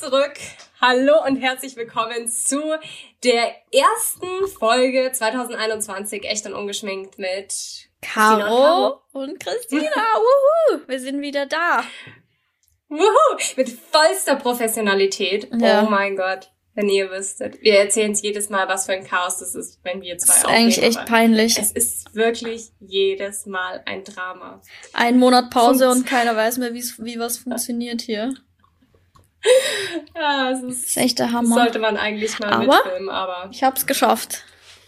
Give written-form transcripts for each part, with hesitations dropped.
zurück. Hallo und herzlich willkommen zu der ersten Folge 2021, echt und ungeschminkt mit Caro und Christina. Wuhu, wir sind wieder da. Wuhu, mit vollster Professionalität. Ja. Oh mein Gott, wenn ihr wüsstet. Wir erzählen es jedes Mal, was für ein Chaos das ist, wenn wir zwei aufnehmen. Das ist eigentlich echt peinlich. Es ist wirklich jedes Mal ein Drama. Ein Monat Pause und keiner weiß mehr, wie was funktioniert hier. Ja, Das ist echt der Hammer. Sollte man eigentlich mal mitfilmen, aber ich hab's geschafft.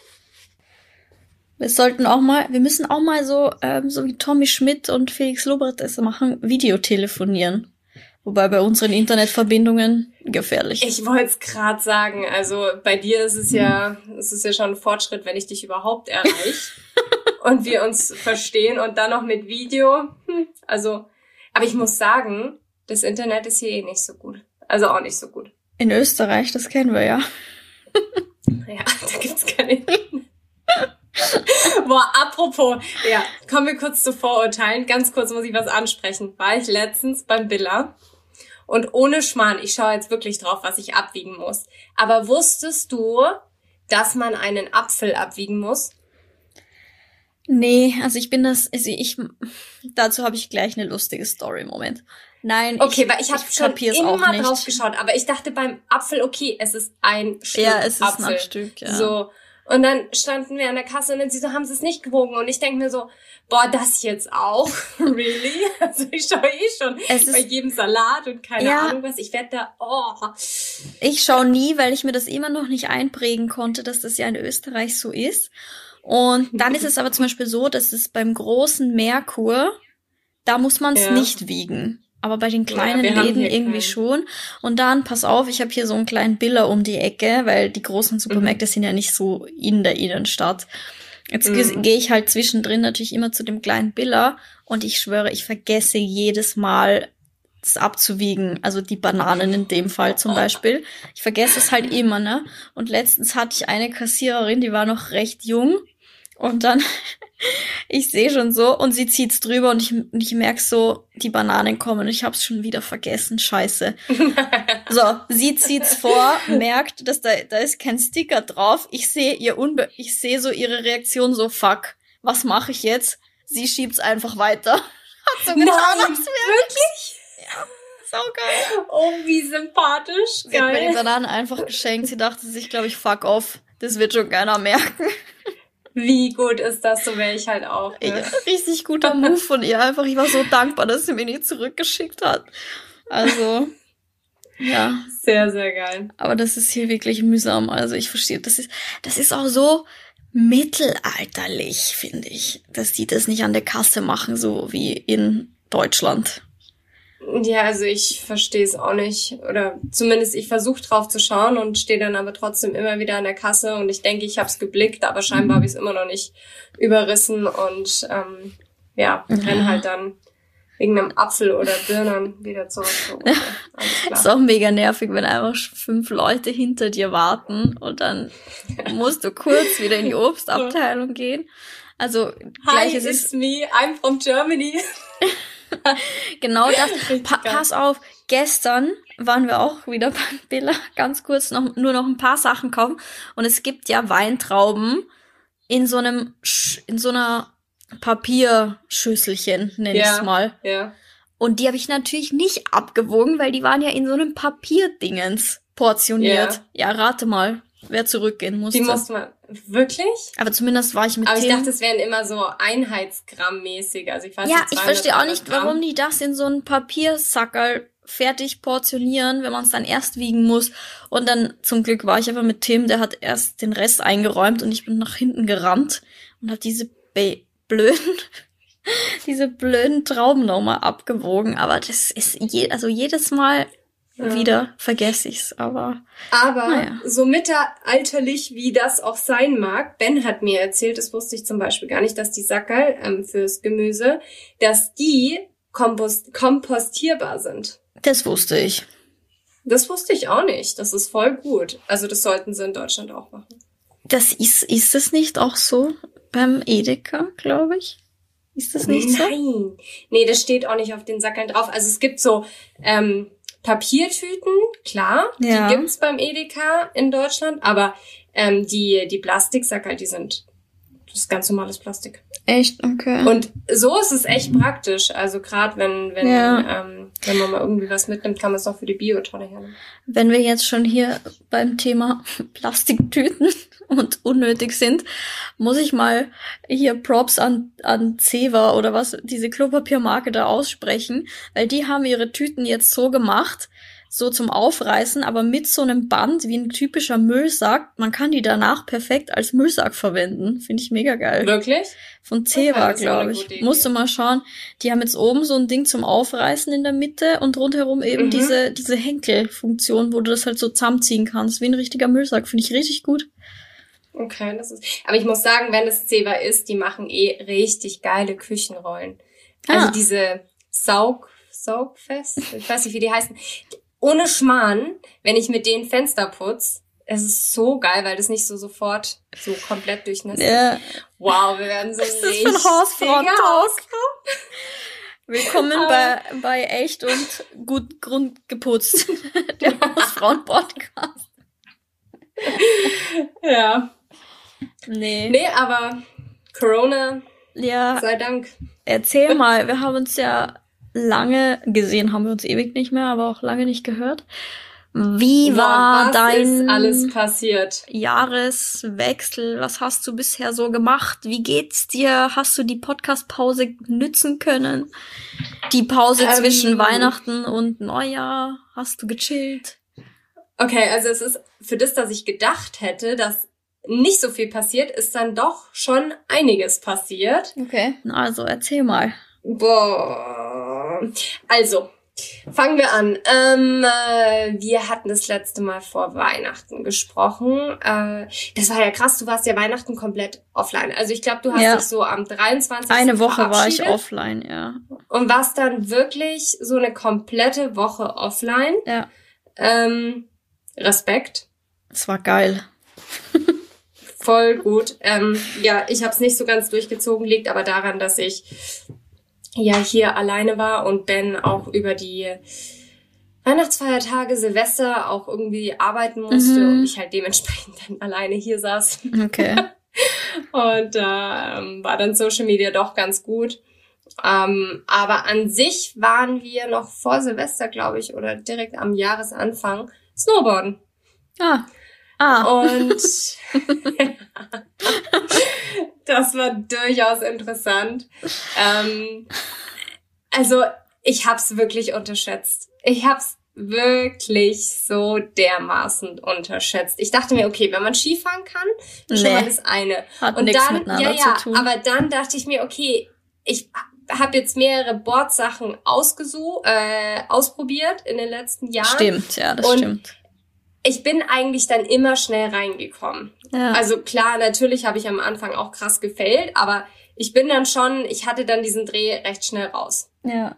Wir müssen auch mal so wie Tommy Schmidt und Felix Lobrecht es machen, Videotelefonieren. Wobei bei unseren Internetverbindungen gefährlich. Ich wollte es gerade sagen, also bei dir ist es ja schon ein Fortschritt, wenn ich dich überhaupt erreiche und wir uns verstehen und dann noch mit Video. Also, aber ich muss sagen, das Internet ist hier eh nicht so gut. Also auch nicht so gut. In Österreich, das kennen wir ja. Ja, da gibt's keine. Boah, apropos, ja, kommen wir kurz zu Vorurteilen. Ganz kurz muss ich was ansprechen. War ich letztens beim Billa und ohne Schmarrn, ich schaue jetzt wirklich drauf, was ich abwiegen muss. Aber wusstest du, dass man einen Apfel abwiegen muss? Nee, dazu habe ich gleich eine lustige Story, Moment. Nein, okay, weil ich habe schon immer nicht drauf geschaut, aber ich dachte beim Apfel, okay, es ist ein Stück Ja, es ist Apfel. ein Stück, ja. So. Und dann standen wir an der Kasse und dann sie so, haben sie es nicht gewogen? Und ich denke mir so, boah, das jetzt auch? Really? Also ich schaue schon bei jedem Salat und keine Ahnung was. Ich werde da, Ich schaue nie, weil ich mir das immer noch nicht einprägen konnte, dass das ja in Österreich so ist. Und dann ist es aber zum Beispiel so, dass es beim großen Merkur, da muss man es nicht wiegen. Aber bei den kleinen Läden irgendwie schon. Und dann, pass auf, ich habe hier so einen kleinen Billa um die Ecke, weil die großen Supermärkte sind ja nicht so in der Innenstadt. Jetzt gehe ich halt zwischendrin natürlich immer zu dem kleinen Billa und ich schwöre, ich vergesse jedes Mal, das abzuwiegen. Also die Bananen in dem Fall zum Beispiel. Ich vergesse es halt immer, ne? Und letztens hatte ich eine Kassiererin, die war noch recht jung. Und dann, ich sehe schon so, und sie zieht's drüber und ich merke so, die Bananen kommen und ich hab's schon wieder vergessen, scheiße. So, sie zieht's vor, merkt, dass da ist kein Sticker drauf. Ich sehe so ihre Reaktion so, fuck, was mache ich jetzt? Sie schiebt's einfach weiter. Hat so getan, wirklich? Ja, saugeil. Oh, wie sympathisch. Sie hat mir die Bananen einfach geschenkt. Sie dachte sich, glaube ich, fuck off, das wird schon keiner merken. Wie gut ist das, so wäre ich halt auch. Ne? Ja, richtig guter Move von ihr einfach. Ich war so dankbar, dass sie mir nicht zurückgeschickt hat. Also, ja. Sehr, sehr geil. Aber das ist hier wirklich mühsam. Also ich verstehe, das ist auch so mittelalterlich, finde ich, dass die das nicht an der Kasse machen, so wie in Deutschland. Ja, also ich verstehe es auch nicht. Oder zumindest ich versuche drauf zu schauen und stehe dann aber trotzdem immer wieder an der Kasse und ich denke, ich habe es geblickt, aber scheinbar habe ich es immer noch nicht überrissen und renn halt dann wegen einem Apfel oder Birnen wieder zurück. So, okay, ist auch mega nervig, wenn einfach 5 Leute hinter dir warten und dann musst du kurz wieder in die Obstabteilung gehen. Also Hi, it's me, I'm from Germany. Genau das. Pass auf, gestern waren wir auch wieder beim Billa, ganz kurz nur noch ein paar Sachen kaufen. Und es gibt ja Weintrauben in so einer Papierschüsselchen, nenn ich's mal. Ja. Und die habe ich natürlich nicht abgewogen, weil die waren ja in so einem Papierdingens portioniert. Ja, rate mal, wer zurückgehen musste. Die musste man, wirklich? Aber zumindest war ich mit Aber ich dachte, es wären immer so Einheitsgramm-mäßig. Also ich weiß ja, ich verstehe auch nicht, warum die das in so einen Papiersackerl fertig portionieren, wenn man es dann erst wiegen muss. Und dann, zum Glück war ich aber mit Tim, der hat erst den Rest eingeräumt und ich bin nach hinten gerannt und habe diese blöden Trauben nochmal abgewogen. Aber das ist jedes Mal wieder vergesse ich's, aber naja. So mittelalterlich, wie das auch sein mag, Ben hat mir erzählt, das wusste ich zum Beispiel gar nicht, dass die Sackerl fürs Gemüse, dass die kompostierbar sind. Das wusste ich. Das wusste ich auch nicht. Das ist voll gut. Also das sollten sie in Deutschland auch machen. Das ist es nicht auch so beim Edeka, glaube ich? Ist das nicht so? Nein. Nee, das steht auch nicht auf den Sackeln drauf. Also es gibt so Papiertüten, klar, Ja. die gibt's beim Edeka in Deutschland, aber die Plastiksäcke, das ist ganz normales Plastik. Echt? Okay. Und so ist es echt praktisch. Also gerade wenn man mal irgendwie was mitnimmt, kann man es auch für die Biotonne hernehmen. Wenn wir jetzt schon hier beim Thema Plastiktüten und unnötig sind, muss ich mal hier Props an Zewa oder was, diese Klopapiermarke da aussprechen, weil die haben ihre Tüten jetzt so gemacht, so zum Aufreißen, aber mit so einem Band wie ein typischer Müllsack. Man kann die danach perfekt als Müllsack verwenden. Finde ich mega geil. Wirklich? Von Zewa, das ist auch eine glaube gute ich. Idee. Musst du mal schauen. Die haben jetzt oben so ein Ding zum Aufreißen in der Mitte und rundherum eben diese Henkelfunktion, wo du das halt so zusammenziehen kannst, wie ein richtiger Müllsack. Finde ich richtig gut. Okay, aber ich muss sagen, wenn es Zewa ist, die machen richtig geile Küchenrollen. Also diese Saugfest, ich weiß nicht, wie die heißen. Ohne Schmarrn, wenn ich mit denen Fenster putz, es ist so geil, weil das nicht so sofort so komplett durchnässt ist. Wow, wir werden so Was ist das für ein Hausfrauentalk? Willkommen bei Echt und gut grundgeputzt. Der Hausfrauen-Podcast. Ja. Nee, aber Corona, ja, sei Dank. erzähl mal, wir haben uns ja lange gesehen, haben wir uns ewig nicht mehr, aber auch lange nicht gehört. Wie war Was dein ist alles passiert? Jahreswechsel? Was hast du bisher so gemacht? Wie geht's dir? Hast du die Podcast-Pause nützen können? Die Pause zwischen Weihnachten und Neujahr? Hast du gechillt? Okay, also es ist für das, dass ich gedacht hätte, dass nicht so viel passiert, ist dann doch schon einiges passiert. Okay. Also, erzähl mal. Boah. Also, fangen wir an. Wir hatten das letzte Mal vor Weihnachten gesprochen. Das war ja krass, du warst ja Weihnachten komplett offline. Also ich glaube, du hast dich so am 23. Eine Woche war ich offline, ja. Und warst dann wirklich so eine komplette Woche offline. Ja. Respekt. Es war geil. Voll gut. Ja, ich habe es nicht so ganz durchgezogen, liegt aber daran, dass ich ja hier alleine war und Ben auch über die Weihnachtsfeiertage, Silvester auch irgendwie arbeiten musste und ich halt dementsprechend dann alleine hier saß. Okay. Und war dann Social Media doch ganz gut. Aber an sich waren wir noch vor Silvester, glaube ich, oder direkt am Jahresanfang Snowboarden. Und das war durchaus interessant. Also ich hab's wirklich unterschätzt. Ich hab's wirklich so dermaßen unterschätzt. Ich dachte mir, okay, wenn man Skifahren kann, schon mal das eine. Hat und nichts dann, miteinander zu tun. aber dann dachte ich mir, okay, ich habe jetzt mehrere Boardsachen ausprobiert in den letzten Jahren. Stimmt, ja, das stimmt. Ich bin eigentlich dann immer schnell reingekommen. Ja. Also klar, natürlich habe ich am Anfang auch krass gefailt, aber ich hatte dann diesen Dreh recht schnell raus. Ja.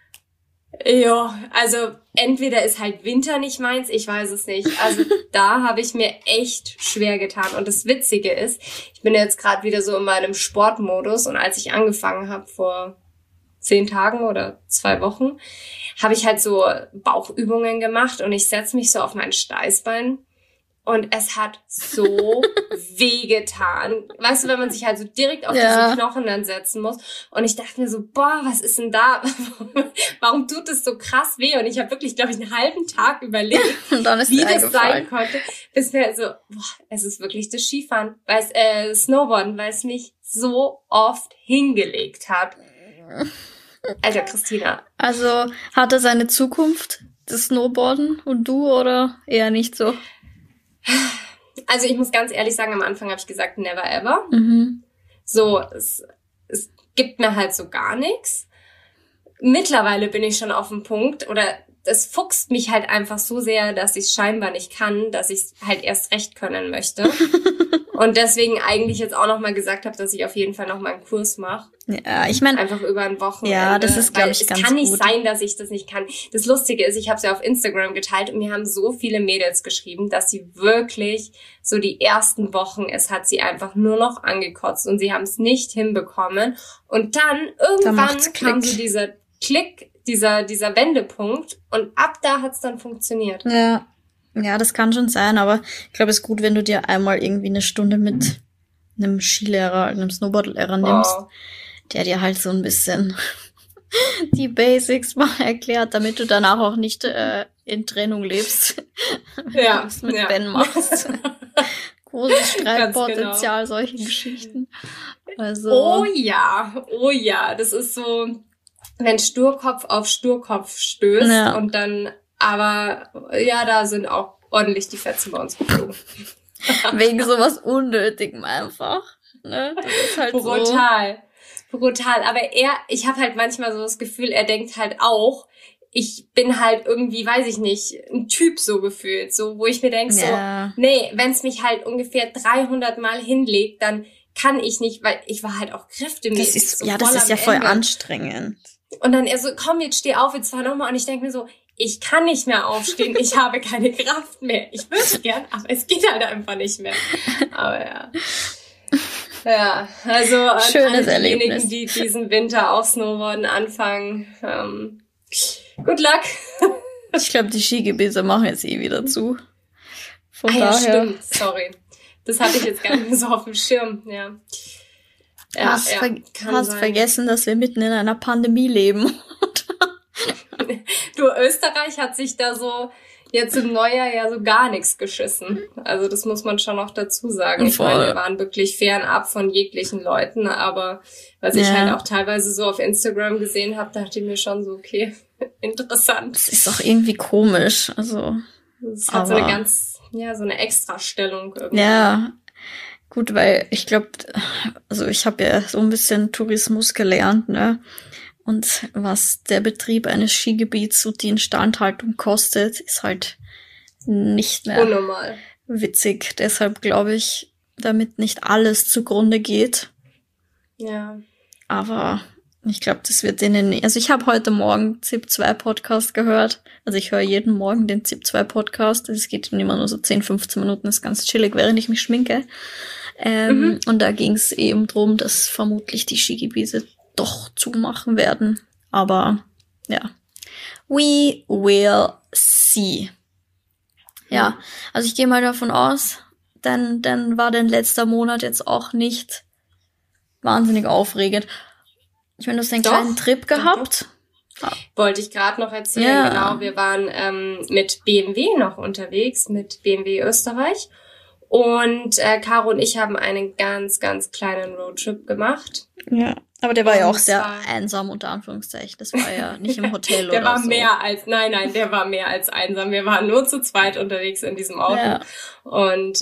Ja, also entweder ist halt Winter nicht meins, ich weiß es nicht. Also da habe ich mir echt schwer getan. Und das Witzige ist, ich bin jetzt gerade wieder so in meinem Sportmodus und als ich angefangen habe vor 10 Tagen oder 2 Wochen, habe ich halt so Bauchübungen gemacht und ich setze mich so auf mein Steißbein und es hat so wehgetan. Weißt du, wenn man sich halt so direkt auf diese Knochen dann setzen muss und ich dachte mir so, boah, was ist denn da? Warum tut das so krass weh? Und ich habe wirklich, glaube ich, einen halben Tag überlegt, wie das sein konnte, bis mir so, boah, es ist wirklich das Skifahren, Snowboarden, weil es mich so oft hingelegt hat. Alter, Christina. Also, hat er seine Zukunft, das Snowboarden und du, oder eher nicht so? Also, ich muss ganz ehrlich sagen, am Anfang habe ich gesagt, never ever. So, es gibt mir halt so gar nichts. Mittlerweile bin ich schon auf dem Punkt, oder es fuchst mich halt einfach so sehr, dass ich es scheinbar nicht kann, dass ich es halt erst recht können möchte. Und deswegen eigentlich jetzt auch nochmal gesagt habe, dass ich auf jeden Fall nochmal einen Kurs mache. Ja, ich meine... Einfach über ein Wochenende. Ja, das ist, glaube ich, ganz gut. Es kann nicht sein, dass ich das nicht kann. Das Lustige ist, ich habe es ja auf Instagram geteilt und mir haben so viele Mädels geschrieben, dass sie wirklich so die ersten Wochen, es hat sie einfach nur noch angekotzt und sie haben es nicht hinbekommen. Und dann irgendwann kam so dieser Klick, dieser Wendepunkt. Und ab da hat's dann funktioniert. Ja. Ja, das kann schon sein, aber ich glaube, es ist gut, wenn du dir einmal irgendwie eine Stunde mit einem Skilehrer, einem Snowboardlehrer nimmst, der dir halt so ein bisschen die Basics mal erklärt, damit du danach auch nicht in Trennung lebst. Ja. Was mit Ben machst. Großes Streitpotenzial, genau. solche Geschichten. Also. Oh ja, das ist so, wenn Sturkopf auf Sturkopf stößt und dann, aber ja, da sind auch ordentlich die Fetzen bei uns geflogen. Wegen sowas Unnötigem einfach. Ne? Das ist halt brutal. Aber ich habe halt manchmal so das Gefühl, er denkt halt auch, ich bin halt irgendwie, weiß ich nicht, ein Typ so gefühlt, so, wo ich mir denke, so, nee, wenn es mich halt ungefähr 300 Mal hinlegt, dann kann ich nicht, weil ich war halt auch kräftemäßig. Das ist ja voll anstrengend. Und dann er so, komm, jetzt steh auf, jetzt fahr nochmal. Und ich denke mir so, ich kann nicht mehr aufstehen, ich habe keine Kraft mehr. Ich würde gern, aber es geht halt einfach nicht mehr. Aber ja. Ja, also an schönes alle diejenigen, Erlebnis. die diesen Winter auf Snowboarden anfangen, good luck. Ich glaube, die Skigebiete machen jetzt wieder zu. Von ja, daher. Stimmt, sorry. Das hatte ich jetzt gar nicht mehr so auf dem Schirm, ja. Hast vergessen, dass wir mitten in einer Pandemie leben. Du, Österreich hat sich da so jetzt im Neujahr ja so gar nichts geschissen. Also das muss man schon noch dazu sagen. Ich meine, wir waren wirklich fernab von jeglichen Leuten, aber was ich halt auch teilweise so auf Instagram gesehen habe, dachte ich mir schon so, okay, interessant. Das ist doch irgendwie komisch. Also, es hat so eine so eine Extrastellung irgendwie. Ja, gut, weil ich glaube, also ich habe ja so ein bisschen Tourismus gelernt, ne? Und was der Betrieb eines Skigebiets und die Instandhaltung kostet, ist halt nicht mehr unnormal witzig. Deshalb glaube ich, damit nicht alles zugrunde geht. Ja. Aber ich glaube, das wird also ich habe heute Morgen ZIP2-Podcast gehört. Also ich höre jeden Morgen den ZIP2-Podcast. Es geht immer nur so 10, 15 Minuten, ist ganz chillig, während ich mich schminke. Und da ging es eben drum, dass vermutlich die Skigebiete doch zumachen werden. Aber ja, we will see. Ja, also ich gehe mal davon aus, dann war dein letzter Monat jetzt auch nicht wahnsinnig aufregend. Ich meine, du hast einen kleinen Trip gehabt. Doch. Wollte ich gerade noch erzählen, genau. Wir waren mit BMW noch unterwegs, mit BMW Österreich. Und Caro und ich haben einen ganz, ganz kleinen Roadtrip gemacht. Ja, aber der war ja auch sehr einsam, unter Anführungszeichen. Das war ja nicht im Hotel oder so. Der war mehr als einsam. Wir waren nur zu zweit unterwegs in diesem Auto. Ja. Und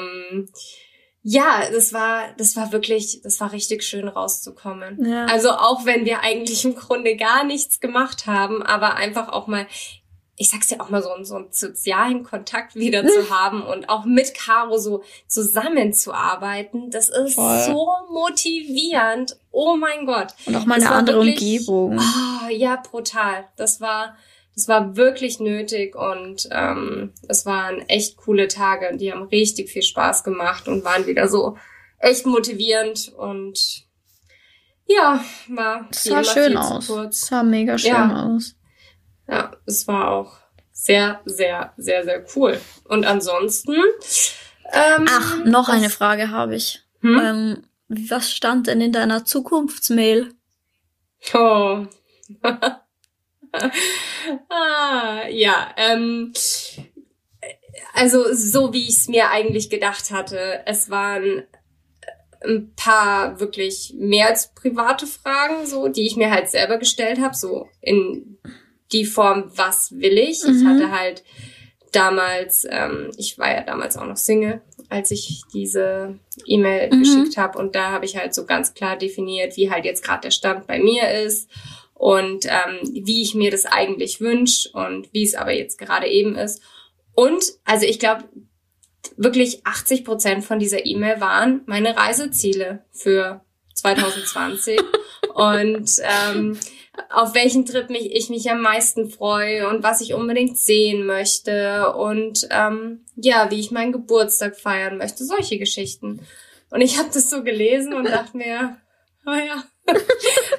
das war richtig schön rauszukommen. Ja. Also auch wenn wir eigentlich im Grunde gar nichts gemacht haben, aber einfach auch mal, ich sag's ja auch mal, so einen sozialen Kontakt wieder zu haben und auch mit Caro so zusammenzuarbeiten, das ist so motivierend. Oh mein Gott. Und auch mal eine andere Umgebung. Oh, ja, brutal. Das war wirklich nötig und es waren echt coole Tage. Die haben richtig viel Spaß gemacht und waren wieder so echt motivierend und ja, es sah schön aus. Es sah mega schön aus. Ja, es war auch sehr, sehr, sehr, sehr cool. Und ansonsten noch eine Frage habe ich. Was stand denn in deiner Zukunftsmail? Oh. Also so wie ich es mir eigentlich gedacht hatte. Es waren ein paar wirklich mehr als private Fragen, so, die ich mir halt selber gestellt habe, so in die Form, was will ich? Ich hatte halt damals, ich war ja damals auch noch Single, als ich diese E-Mail geschickt habe und da habe ich halt so ganz klar definiert, wie halt jetzt gerade der Stand bei mir ist und wie ich mir das eigentlich wünsche und wie es aber jetzt gerade eben ist. Und, also ich glaube, wirklich 80% von dieser E-Mail waren meine Reiseziele für 2020 und auf welchen Trip ich mich am meisten freue und was ich unbedingt sehen möchte und wie ich meinen Geburtstag feiern möchte, solche Geschichten. Und ich habe das so gelesen und dachte mir, oh ja.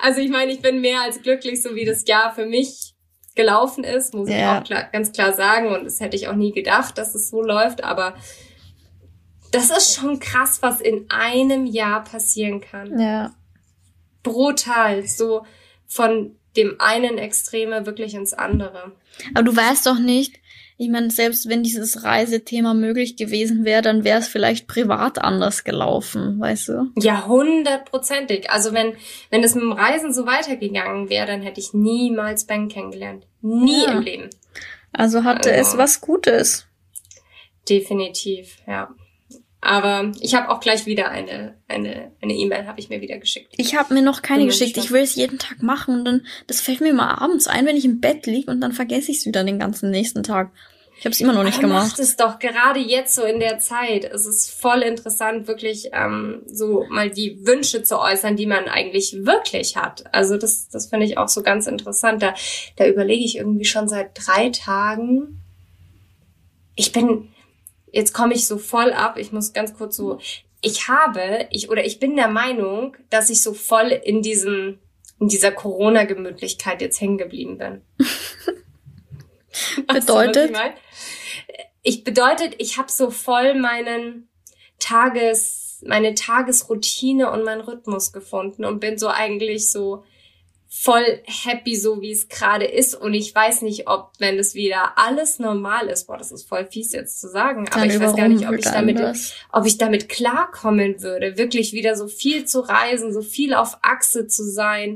Also ich meine, ich bin mehr als glücklich, so wie das Jahr für mich gelaufen ist, muss ich auch ganz klar sagen. Und das hätte ich auch nie gedacht, dass es so läuft. Aber das ist schon krass, was in einem Jahr passieren kann. Ja. Brutal. So von dem einen Extreme wirklich ins andere. Aber du weißt doch nicht, ich meine, selbst wenn dieses Reisethema möglich gewesen wäre, dann wäre es vielleicht privat anders gelaufen, weißt du? Ja, 100%. Also wenn es mit dem Reisen so weitergegangen wäre, dann hätte ich niemals Ben kennengelernt. Nie im Leben. Also hatte es was Gutes. Definitiv, ja. Aber ich habe auch gleich wieder eine E-Mail habe ich mir wieder geschickt. Ich habe mir noch keine geschickt. Ich will es jeden Tag machen und dann, das fällt mir mal abends ein, wenn ich im Bett liege und dann vergesse ich es wieder den ganzen nächsten Tag. Ich habe es immer noch nicht gemacht. Macht es doch gerade jetzt so in der Zeit. Es ist voll interessant, wirklich so mal die Wünsche zu äußern, die man eigentlich wirklich hat. Also das finde ich auch so ganz interessant. Da überlege ich irgendwie schon seit 3 Tagen. Jetzt komme ich so voll ab. Ich muss ganz kurz so. Ich bin der Meinung, dass ich so voll in dieser Corona-Gemütlichkeit jetzt hängen geblieben bin. Bedeutet? Bedeutet, ich habe so voll meine Tagesroutine und meinen Rhythmus gefunden und bin so eigentlich so voll happy, so wie es gerade ist. Und ich weiß nicht, wenn es wieder alles normal ist, das ist voll fies jetzt zu sagen, aber ich weiß gar nicht, ob ich damit klarkommen würde, wirklich wieder so viel zu reisen, so viel auf Achse zu sein,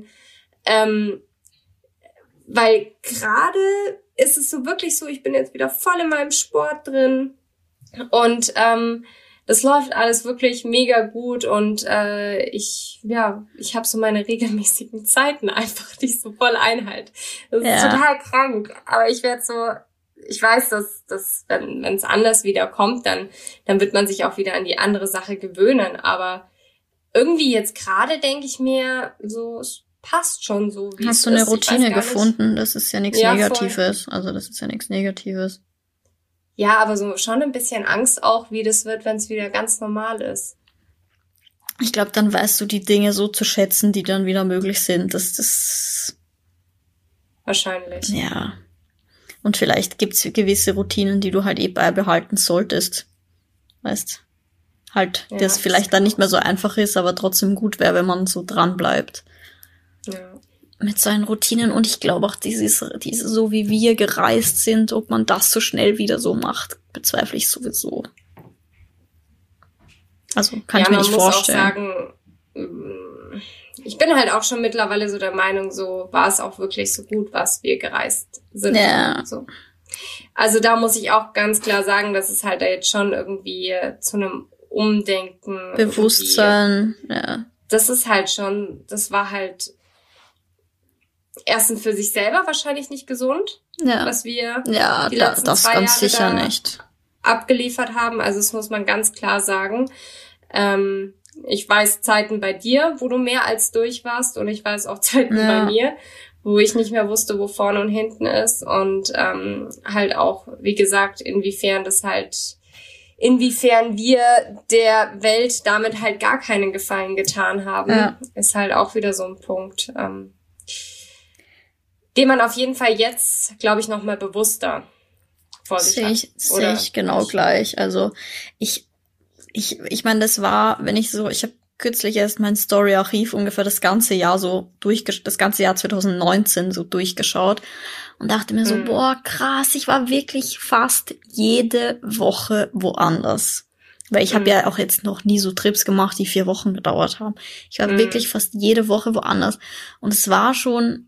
weil gerade ist es so wirklich so, ich bin jetzt wieder voll in meinem Sport drin und das läuft alles wirklich mega gut und ich habe so meine regelmäßigen Zeiten einfach, die ich so voll einhalte. Das ist total krank, aber ich weiß, dass wenn es anders wieder kommt, dann wird man sich auch wieder an die andere Sache gewöhnen, aber irgendwie jetzt gerade denke ich mir so, es passt schon so, wie es ist. Hast du eine Routine gefunden? Das ist ja nichts Negatives. Voll. Also das ist ja nichts Negatives. Ja, aber so schon ein bisschen Angst auch, wie das wird, wenn es wieder ganz normal ist. Ich glaube, dann weißt du die Dinge so zu schätzen, die dann wieder möglich sind. Das wahrscheinlich. Ja. Und vielleicht gibt's gewisse Routinen, die du halt beibehalten solltest. Weißt? Halt, das vielleicht dann nicht mehr so einfach ist, aber trotzdem gut wäre, wenn man so dran bleibt. Ja. Mit seinen Routinen diese so wie wir gereist sind, ob man das so schnell wieder so macht, bezweifle ich sowieso. Also kann ich mir nicht vorstellen. Man muss auch sagen, ich bin halt auch schon mittlerweile so der Meinung, so war es auch wirklich so gut, was wir gereist sind. Ja. So. Also da muss ich auch ganz klar sagen, dass es halt da jetzt schon irgendwie zu einem Umdenken, Bewusstsein, ja. Das ist halt schon, das war halt erstens für sich selber wahrscheinlich nicht gesund, was wir die letzten das 2 ganz Jahre sicher da nicht abgeliefert haben. Also das muss man ganz klar sagen. Ich weiß Zeiten bei dir, wo du mehr als durch warst, und ich weiß auch Zeiten bei mir, wo ich nicht mehr wusste, wo vorne und hinten ist, und halt auch, wie gesagt, inwiefern wir der Welt damit halt gar keinen Gefallen getan haben, ist halt auch wieder so ein Punkt, den man auf jeden Fall jetzt, glaube ich, noch mal bewusster vor sich hat. Sehe ich genau gleich. Also ich meine, das war, ich habe kürzlich erst mein Story-Archiv ungefähr das ganze Jahr 2019 so durchgeschaut und dachte mir so, boah, krass, ich war wirklich fast jede Woche woanders. Weil ich habe ja auch jetzt noch nie so Trips gemacht, die 4 Wochen gedauert haben. Ich war wirklich fast jede Woche woanders. Und es hat schon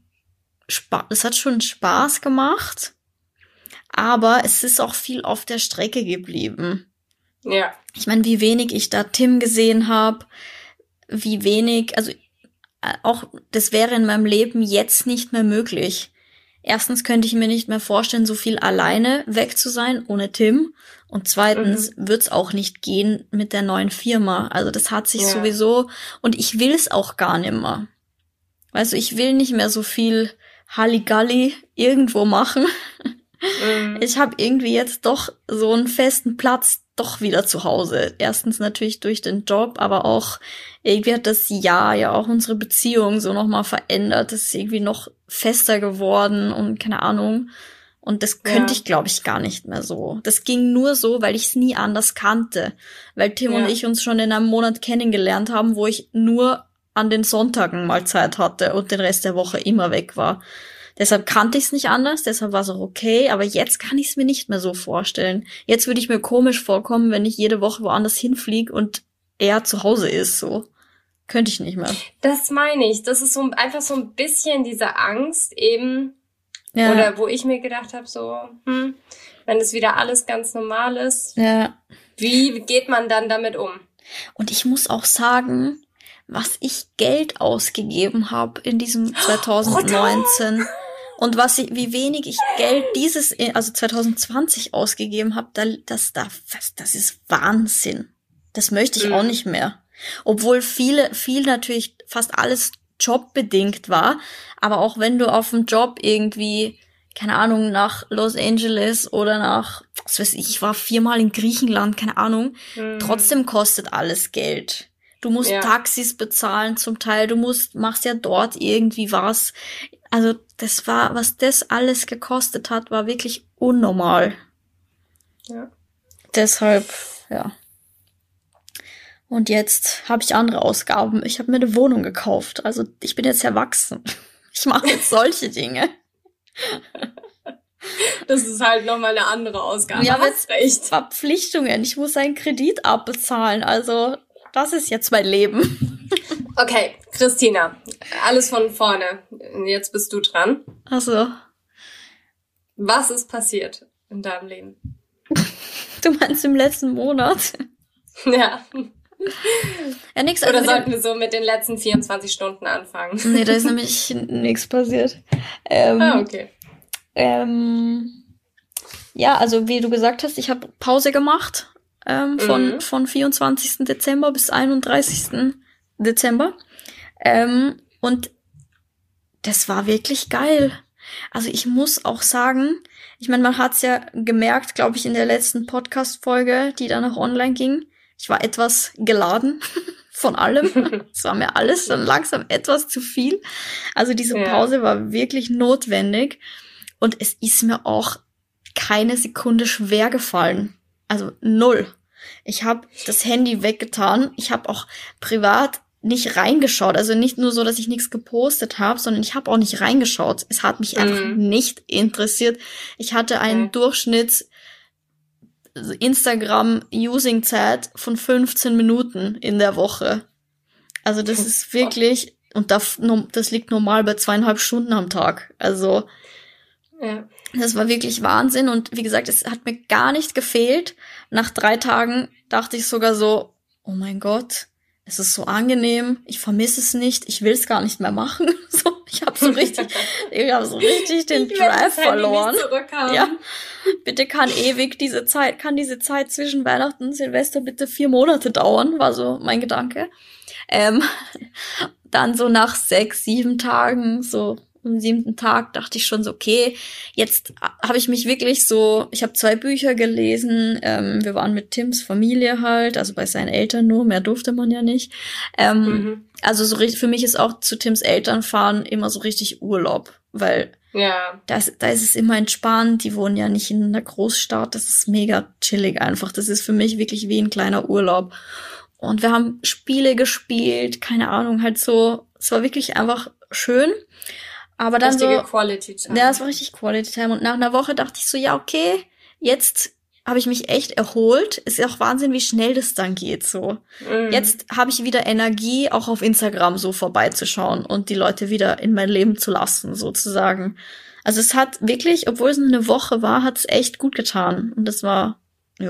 Spaß gemacht, aber es ist auch viel auf der Strecke geblieben. Ja. Ich meine, wie wenig ich da Tim gesehen habe, wie wenig, also auch das wäre in meinem Leben jetzt nicht mehr möglich. Erstens könnte ich mir nicht mehr vorstellen, so viel alleine weg zu sein ohne Tim. Und zweitens wird's auch nicht gehen mit der neuen Firma. Also das hat sich sowieso, und ich will's auch gar nicht mehr. Also ich will nicht mehr so viel Halligalli irgendwo machen. Ich habe irgendwie jetzt doch so einen festen Platz doch wieder zu Hause. Erstens natürlich durch den Job, aber auch irgendwie hat das Jahr ja auch unsere Beziehung so nochmal verändert. Das ist irgendwie noch fester geworden und keine Ahnung. Und das könnte ich, glaube ich, gar nicht mehr so. Das ging nur so, weil ich es nie anders kannte. Weil Tim und ich uns schon in einem Monat kennengelernt haben, wo ich nur an den Sonntagen mal Zeit hatte und den Rest der Woche immer weg war. Deshalb kannte ich es nicht anders, deshalb war es auch okay, aber jetzt kann ich es mir nicht mehr so vorstellen. Jetzt würde ich mir komisch vorkommen, wenn ich jede Woche woanders hinfliege und er zu Hause ist, so. Könnte ich nicht mehr. Das meine ich. Das ist so einfach so ein bisschen diese Angst eben, oder wo ich mir gedacht habe, so, wenn es wieder alles ganz normal ist, wie geht man dann damit um? Und ich muss auch sagen, was ich Geld ausgegeben habe in diesem 2019 und wie wenig ich Geld also 2020 ausgegeben habe, das ist Wahnsinn. Das möchte ich auch nicht mehr. Obwohl viel natürlich fast alles jobbedingt war, aber auch wenn du auf dem Job irgendwie, keine Ahnung, nach Los Angeles oder was weiß ich war 4-mal in Griechenland, keine Ahnung, trotzdem kostet alles Geld. Du musst Taxis bezahlen zum Teil, machst ja dort irgendwie was. Also was das alles gekostet hat, war wirklich unnormal. Ja. Deshalb, ja. Und jetzt habe ich andere Ausgaben. Ich habe mir eine Wohnung gekauft. Also ich bin jetzt erwachsen. Ich mache jetzt solche Dinge. Das ist halt nochmal eine andere Ausgabe. Ja, hast recht. Verpflichtungen. Ich muss einen Kredit abbezahlen. Also das ist jetzt mein Leben. Okay, Christina, alles von vorne. Jetzt bist du dran. Ach so. Was ist passiert in deinem Leben? Du meinst im letzten Monat? Ja. Ja, nix. Oder sollten wir so mit den letzten 24 Stunden anfangen? Nee, da ist nämlich nichts passiert. Okay. Ja, also wie du gesagt hast, ich habe Pause gemacht. Von 24. Dezember bis 31. Dezember. Und das war wirklich geil. Also ich muss auch sagen, ich meine, man hat's ja gemerkt, glaube ich, in der letzten Podcast-Folge, die dann auch online ging. Ich war etwas geladen von allem. Es war mir alles dann langsam etwas zu viel. Also diese Pause war wirklich notwendig. Und es ist mir auch keine Sekunde schwer gefallen. Also 0. Ich habe das Handy weggetan. Ich habe auch privat nicht reingeschaut. Also nicht nur so, dass ich nichts gepostet habe, sondern ich habe auch nicht reingeschaut. Es hat mich einfach nicht interessiert. Ich hatte einen Durchschnitts Instagram-Using-Zeit von 15 Minuten in der Woche. Also das ist wirklich, und das liegt normal bei 2,5 Stunden am Tag. Also das war wirklich Wahnsinn. Und wie gesagt, es hat mir gar nicht gefehlt. Nach 3 Tagen dachte ich sogar so, oh mein Gott, es ist so angenehm, ich vermisse es nicht, ich will es gar nicht mehr machen. So, ich habe so richtig den Drive verloren. Ja, bitte kann diese Zeit zwischen Weihnachten und Silvester bitte 4 Monate dauern, war so mein Gedanke. Dann so nach 6, 7 Tagen, so am 7. Tag dachte ich schon so, okay, jetzt habe ich mich wirklich so, ich habe 2 Bücher gelesen, wir waren mit Tims Familie halt, also bei seinen Eltern nur, mehr durfte man ja nicht. Also so richtig, für mich ist auch zu Tims Eltern fahren immer so richtig Urlaub, weil da ist es immer entspannt, die wohnen ja nicht in einer Großstadt, das ist mega chillig einfach, das ist für mich wirklich wie ein kleiner Urlaub. Und wir haben Spiele gespielt, keine Ahnung, halt so, es war wirklich einfach schön. Aber dann richtige Quality Time. Ja, es war richtig Quality Time. Und nach einer Woche dachte ich so, ja, okay, jetzt habe ich mich echt erholt. Es ist auch Wahnsinn, wie schnell das dann geht, so. Jetzt habe ich wieder Energie, auch auf Instagram so vorbeizuschauen und die Leute wieder in mein Leben zu lassen, sozusagen. Also es hat wirklich, obwohl es nur eine Woche war, hat es echt gut getan. Und das war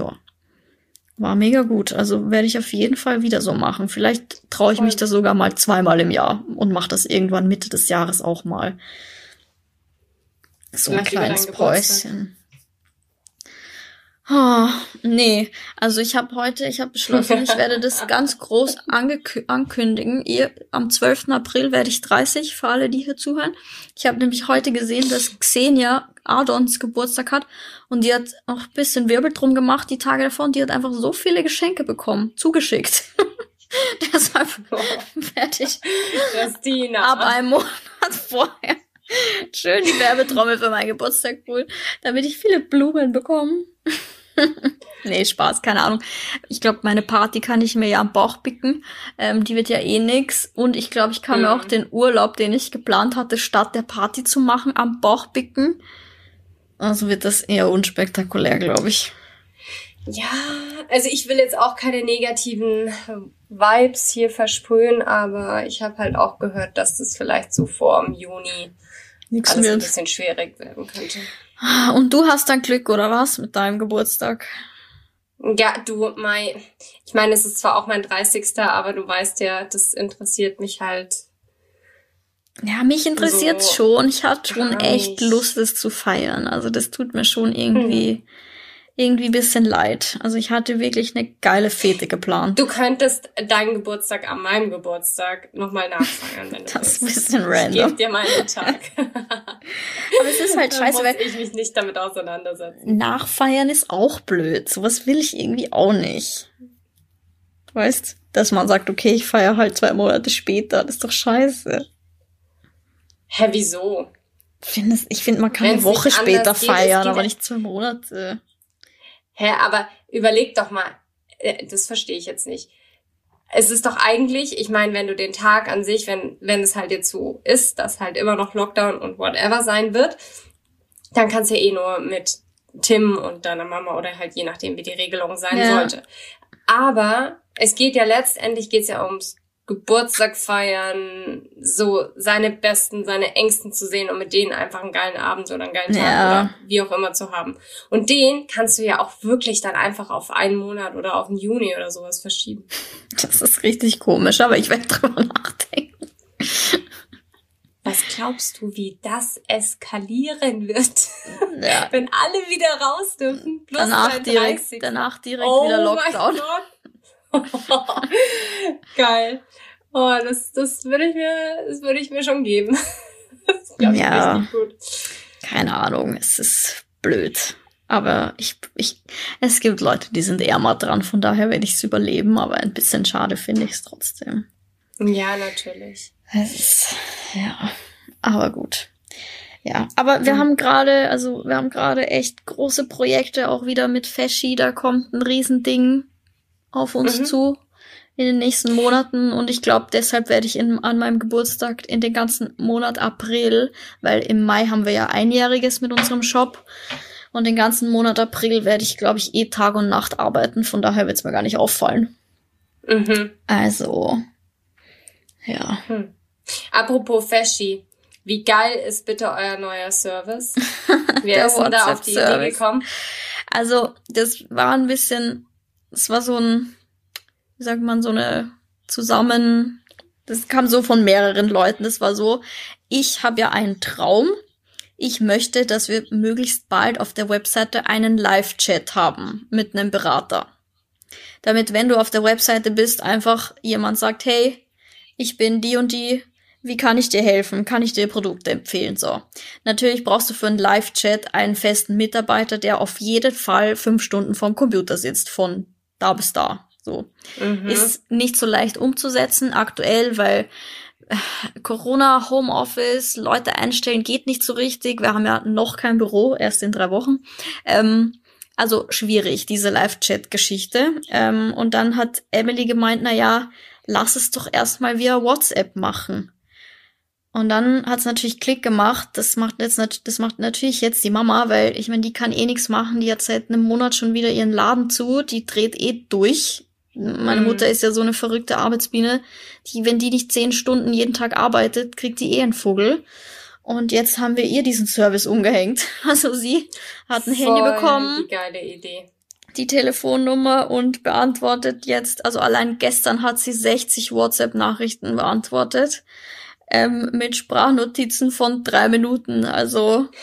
mega gut. Also werde ich auf jeden Fall wieder so machen. Vielleicht traue ich mich da sogar mal 2-mal im Jahr und mache das irgendwann Mitte des Jahres auch mal. So ein kleines Päuschen. Nee, also ich habe beschlossen, ich werde das ganz groß ankündigen. Am 12. April werde ich 30, für alle, die hier zuhören. Ich habe nämlich heute gesehen, dass Xenia Adons Geburtstag hat und die hat auch ein bisschen Wirbel drum gemacht die Tage davon. Die hat einfach so viele Geschenke bekommen, zugeschickt. Deshalb werde ich ab einem Monat vorher schön die Werbetrommel für meinen Geburtstag holen, damit ich viele Blumen bekomme. Nee, Spaß, keine Ahnung. Ich glaube, meine Party kann ich mir ja am Bauch picken. Die wird ja eh nix. Und ich glaube, ich kann mir auch den Urlaub, den ich geplant hatte, statt der Party zu machen, am Bauch picken. Also wird das eher unspektakulär, glaube ich. Ja, also ich will jetzt auch keine negativen Vibes hier versprühen, aber ich habe halt auch gehört, dass das vielleicht so vor dem Juni Nix alles wird. ein bisschen schwierig werden könnte. Und du hast dann Glück, oder was, mit deinem Geburtstag? Ja, ich meine, es ist zwar auch mein 30. aber du weißt ja, das interessiert mich halt. Ja, mich interessiert's so schon. Ich hatte schon gar echt nicht. Lust, es zu feiern. Also das tut mir schon irgendwie ein bisschen leid. Also ich hatte wirklich eine geile Fete geplant. Du könntest deinen Geburtstag an meinem Geburtstag nochmal nachfeiern, wenn du Das ist ein willst. bisschen Ich random. gebe dir mal einen Tag. Aber es ist halt Dann scheiße, muss weil ich mich nicht damit auseinandersetzen. Nachfeiern ist auch blöd. Sowas will ich irgendwie auch nicht. Weißt, dass man sagt, okay, ich feiere halt 2 Monate später. Das ist doch scheiße. Hä, wieso? Ich finde, man kann Wenn's eine Woche nicht später anders geht, es feiern, geht aber ja- nicht 2 Monate. Hä, aber überleg doch mal, das verstehe ich jetzt nicht. Es ist doch eigentlich, ich meine, wenn du den Tag an sich, wenn es halt jetzt so ist, dass halt immer noch Lockdown und whatever sein wird, dann kannst du ja eh nur mit Tim und deiner Mama oder halt je nachdem, wie die Regelung sein sollte. Aber es geht ja letztendlich ums Geburtstag feiern, so seine Besten, seine Ängsten zu sehen und mit denen einfach einen geilen Abend oder einen geilen Tag oder wie auch immer zu haben. Und den kannst du ja auch wirklich dann einfach auf einen Monat oder auf den Juni oder sowas verschieben. Das ist richtig komisch, aber ich werde drüber nachdenken. Was glaubst du, wie das eskalieren wird? Ja. Wenn alle wieder raus dürfen, plus Danach dein direkt 30. wieder Lockdown. Mein Gott. Geil. Oh, das würde ich mir schon geben. Das glaube ich richtig gut. Keine Ahnung, es ist blöd. Aber es gibt Leute, die sind eher mal dran, von daher werde ich es überleben, aber ein bisschen schade finde ich es trotzdem. Ja, natürlich. Ja, aber gut. Ja, aber wir haben gerade echt große Projekte auch wieder mit Feschi, da kommt ein Riesending auf uns zu in den nächsten Monaten und ich glaube, deshalb werde ich an meinem Geburtstag in den ganzen Monat April, weil im Mai haben wir ja Einjähriges mit unserem Shop und den ganzen Monat April werde ich, glaube ich, Tag und Nacht arbeiten, von daher wird es mir gar nicht auffallen. Also, ja. Apropos Feschi, wie geil ist bitte euer neuer Service? Wer ist denn da auf die Idee gekommen? Also, das war so ein, wie sagt man, das kam so von mehreren Leuten, das war so, ich habe ja einen Traum, ich möchte, dass wir möglichst bald auf der Webseite einen Live-Chat haben mit einem Berater. Damit, wenn du auf der Webseite bist, einfach jemand sagt, hey, ich bin die und die, wie kann ich dir helfen? Kann ich dir Produkte empfehlen? So. Natürlich brauchst du für einen Live-Chat einen festen Mitarbeiter, der auf jeden Fall 5 Stunden vorm Computer sitzt, von da bis da. So. Ist nicht so leicht umzusetzen aktuell, weil Corona, Homeoffice, Leute einstellen geht nicht so richtig. Wir haben ja noch kein Büro, erst in 3 Wochen. Also schwierig, diese Live-Chat-Geschichte. Und dann hat Emily gemeint, lass es doch erstmal via WhatsApp machen. Und dann hat's natürlich Klick gemacht. Das macht natürlich jetzt die Mama, weil ich meine, die kann eh nichts machen. Die hat seit einem Monat schon wieder ihren Laden zu. Die dreht eh durch. Meine Mutter ist ja so eine verrückte Arbeitsbiene. Wenn die nicht 10 Stunden jeden Tag arbeitet, kriegt die eh einen Vogel. Und jetzt haben wir ihr diesen Service umgehängt. Also sie hat ein Handy bekommen. Die geile Idee. Die Telefonnummer und beantwortet jetzt, also allein gestern hat sie 60 WhatsApp-Nachrichten beantwortet. Mit Sprachnotizen von 3 Minuten. Also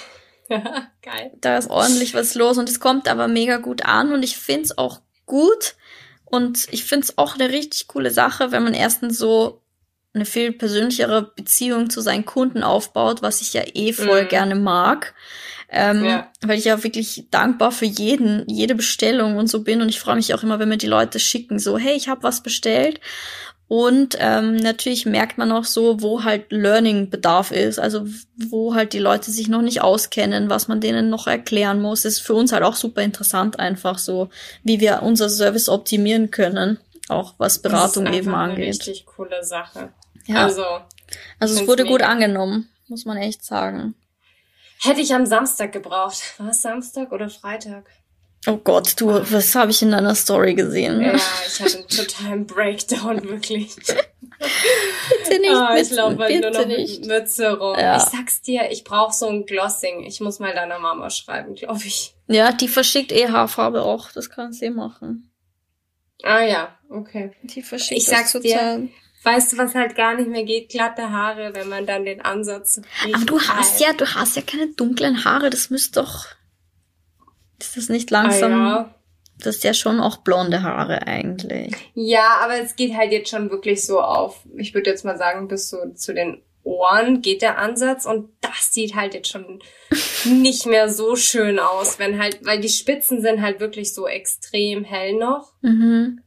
Geil. Da ist ordentlich was los und es kommt aber mega gut an und ich find's auch gut und ich find's auch eine richtig coole Sache, wenn man erstens so eine viel persönlichere Beziehung zu seinen Kunden aufbaut, was ich ja voll gerne mag. Weil ich ja wirklich dankbar für jede Bestellung und so bin und ich freue mich auch immer, wenn mir die Leute schicken, so, hey, ich habe was bestellt. Und natürlich merkt man auch so, wo halt Learning-Bedarf ist, also wo halt die Leute sich noch nicht auskennen, was man denen noch erklären muss. Ist für uns halt auch super interessant einfach so, wie wir unser Service optimieren können, auch was Beratung eben angeht. Das ist eine richtig coole Sache. Ja. Also es wurde gut angenommen, muss man echt sagen. Hätte ich am Samstag gebraucht. War es Samstag oder Freitag? Oh Gott, was habe ich in deiner Story gesehen? Ja, ich hatte einen totalen Breakdown, wirklich. Bitte nicht, ich laufe halt nur noch mit Mütze rum. Ja. Ich sag's dir, ich brauche so ein Glossing. Ich muss mal deiner Mama schreiben, glaube ich. Ja, die verschickt Haarfarbe auch. Das kannst du machen. Ah ja, okay. Die verschickt ich sag's dir. Weißt du, was halt gar nicht mehr geht? Glatte Haare, wenn man dann den Ansatz... Aber du hast ja keine dunklen Haare. Das müsste doch... Ist das nicht langsam? Ja. Das ist ja schon auch blonde Haare eigentlich. Ja, aber es geht halt jetzt schon wirklich so auf, ich würde jetzt mal sagen, bis so zu den Ohren geht der Ansatz und das sieht halt jetzt schon nicht mehr so schön aus, weil die Spitzen sind halt wirklich so extrem hell noch. Mhm.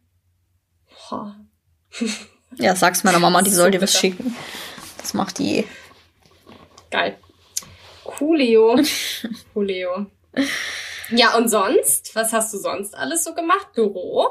Ja, sag's meiner Mama, die soll dir was schicken. Das macht die. Geil. Coolio. Ja, und sonst? Was hast du sonst alles so gemacht? Büro?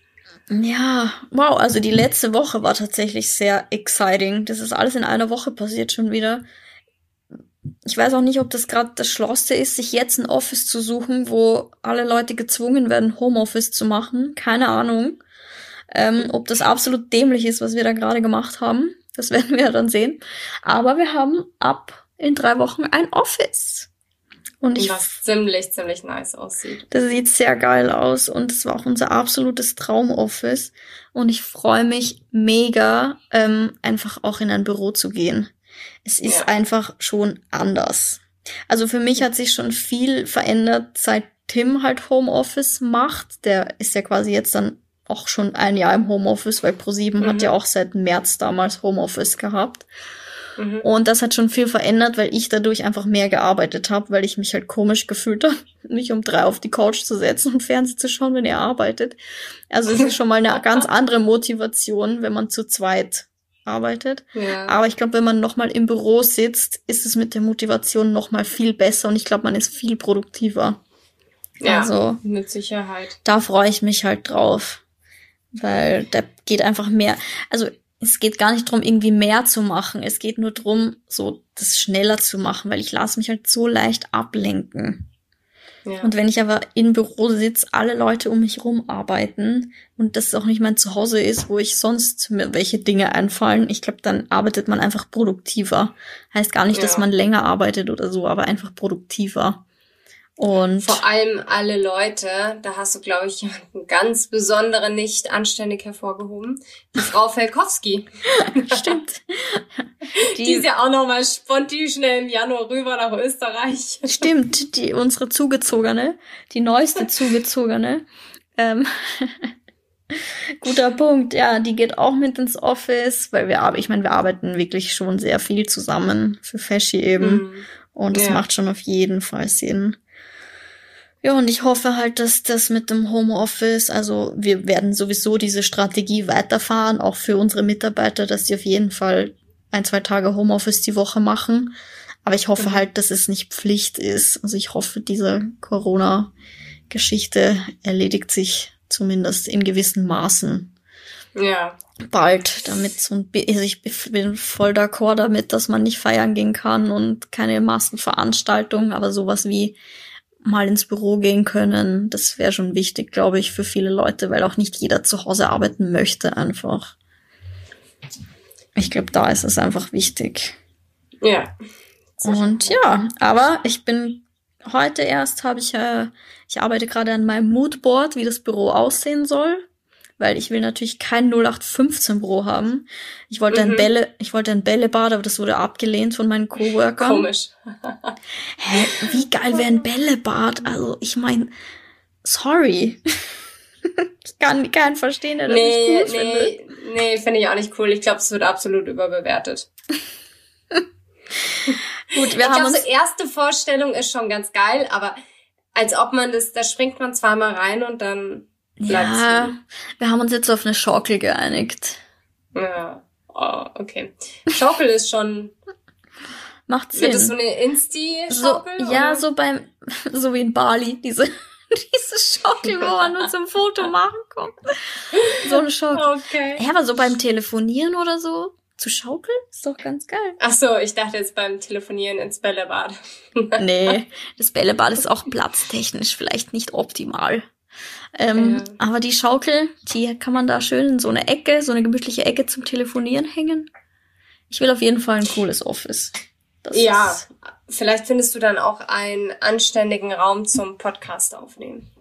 Ja, wow, also die letzte Woche war tatsächlich sehr exciting. Das ist alles in einer Woche passiert schon wieder. Ich weiß auch nicht, ob das gerade das Schlauste ist, sich jetzt ein Office zu suchen, wo alle Leute gezwungen werden, Homeoffice zu machen. Keine Ahnung. Ob das absolut dämlich ist, was wir da gerade gemacht haben. Das werden wir ja dann sehen. Aber wir haben in 3 Wochen ein Office. Und was ziemlich nice aussieht. Das sieht sehr geil aus und es war auch unser absolutes Traumoffice. Und ich freue mich mega, einfach auch in ein Büro zu gehen. Es ist einfach schon anders. Also für mich hat sich schon viel verändert, seit Tim halt Homeoffice macht. Der ist ja quasi jetzt dann auch schon 1 Jahr im Homeoffice, weil ProSieben hat ja auch seit März damals Homeoffice gehabt. Und das hat schon viel verändert, weil ich dadurch einfach mehr gearbeitet habe, weil ich mich halt komisch gefühlt habe, mich um 3 auf die Couch zu setzen und Fernsehen zu schauen, wenn er arbeitet. Also es ist schon mal eine ganz andere Motivation, wenn man zu zweit arbeitet. Ja. Aber ich glaube, wenn man nochmal im Büro sitzt, ist es mit der Motivation nochmal viel besser und ich glaube, man ist viel produktiver. Ja, also, mit Sicherheit. Da freue ich mich halt drauf, weil da geht einfach mehr, also es geht gar nicht darum, irgendwie mehr zu machen. Es geht nur darum, so das schneller zu machen, weil ich lasse mich halt so leicht ablenken. Ja. Und wenn ich aber im Büro sitze, alle Leute um mich herum arbeiten und das auch nicht mein Zuhause ist, wo ich sonst mir welche Dinge einfallen, ich glaube, dann arbeitet man einfach produktiver. Heißt gar nicht, dass man länger arbeitet oder so, aber einfach produktiver. Und vor allem alle Leute, da hast du, glaube ich, einen ganz besonderen nicht anständig hervorgehoben. Die Frau Felkowski. Stimmt. Die ist ja auch nochmal spontan schnell im Januar rüber nach Österreich. Stimmt, unsere Zugezogene, die neueste Zugezogene. Guter Punkt, ja, die geht auch mit ins Office, weil wir arbeiten wirklich schon sehr viel zusammen für Feschi eben. Und das macht schon auf jeden Fall Sinn. Ja, und ich hoffe halt, dass das mit dem Homeoffice, also wir werden sowieso diese Strategie weiterfahren, auch für unsere Mitarbeiter, dass die auf jeden Fall 1-2 Tage Homeoffice die Woche machen. Aber ich hoffe halt, dass es nicht Pflicht ist. Also ich hoffe, diese Corona-Geschichte erledigt sich zumindest in gewissen Maßen. Ja. Bald, damit also ich bin voll d'accord damit, dass man nicht feiern gehen kann und keine Massenveranstaltungen, aber sowas wie mal ins Büro gehen können, das wäre schon wichtig, glaube ich, für viele Leute, weil auch nicht jeder zu Hause arbeiten möchte einfach. Ich glaube, da ist es einfach wichtig. Ja. Und ja, aber ich bin heute erst, ich arbeite gerade an meinem Moodboard, wie das Büro aussehen soll, weil ich will natürlich kein 0815 Büro haben. Ich wollte ein Bällebad, aber das wurde abgelehnt von meinen Coworkern. Komisch. Hä, wie geil wäre ein Bällebad? Also, ich meine, sorry. Ich kann keinen verstehen, der das nicht cool findet. Nee, finde ich auch nicht cool. Ich glaube, es wird absolut überbewertet. Gut, ich glaube, so erste Vorstellung ist schon ganz geil, aber als ob man da springt man zweimal rein und dann bleibt's. Ja, wir haben uns jetzt auf eine Schaukel geeinigt. Ja, oh, okay. Schaukel ist schon... Macht Sinn. Wird das so eine Insti-Schaukel? So, ja, so wie in Bali, diese Schaukel, wo man nur zum Foto machen kommt. So eine Schaukel. Okay. Ja, aber so beim Telefonieren oder so, zu schaukeln, ist doch ganz geil. Ach so, ich dachte jetzt beim Telefonieren ins Bällebad. Nee, das Bällebad ist auch platztechnisch vielleicht nicht optimal. Aber die Schaukel, die kann man da schön in so eine Ecke, so eine gemütliche Ecke zum Telefonieren hängen. Ich will auf jeden Fall ein cooles Office. Vielleicht findest du dann auch einen anständigen Raum zum Podcast aufnehmen.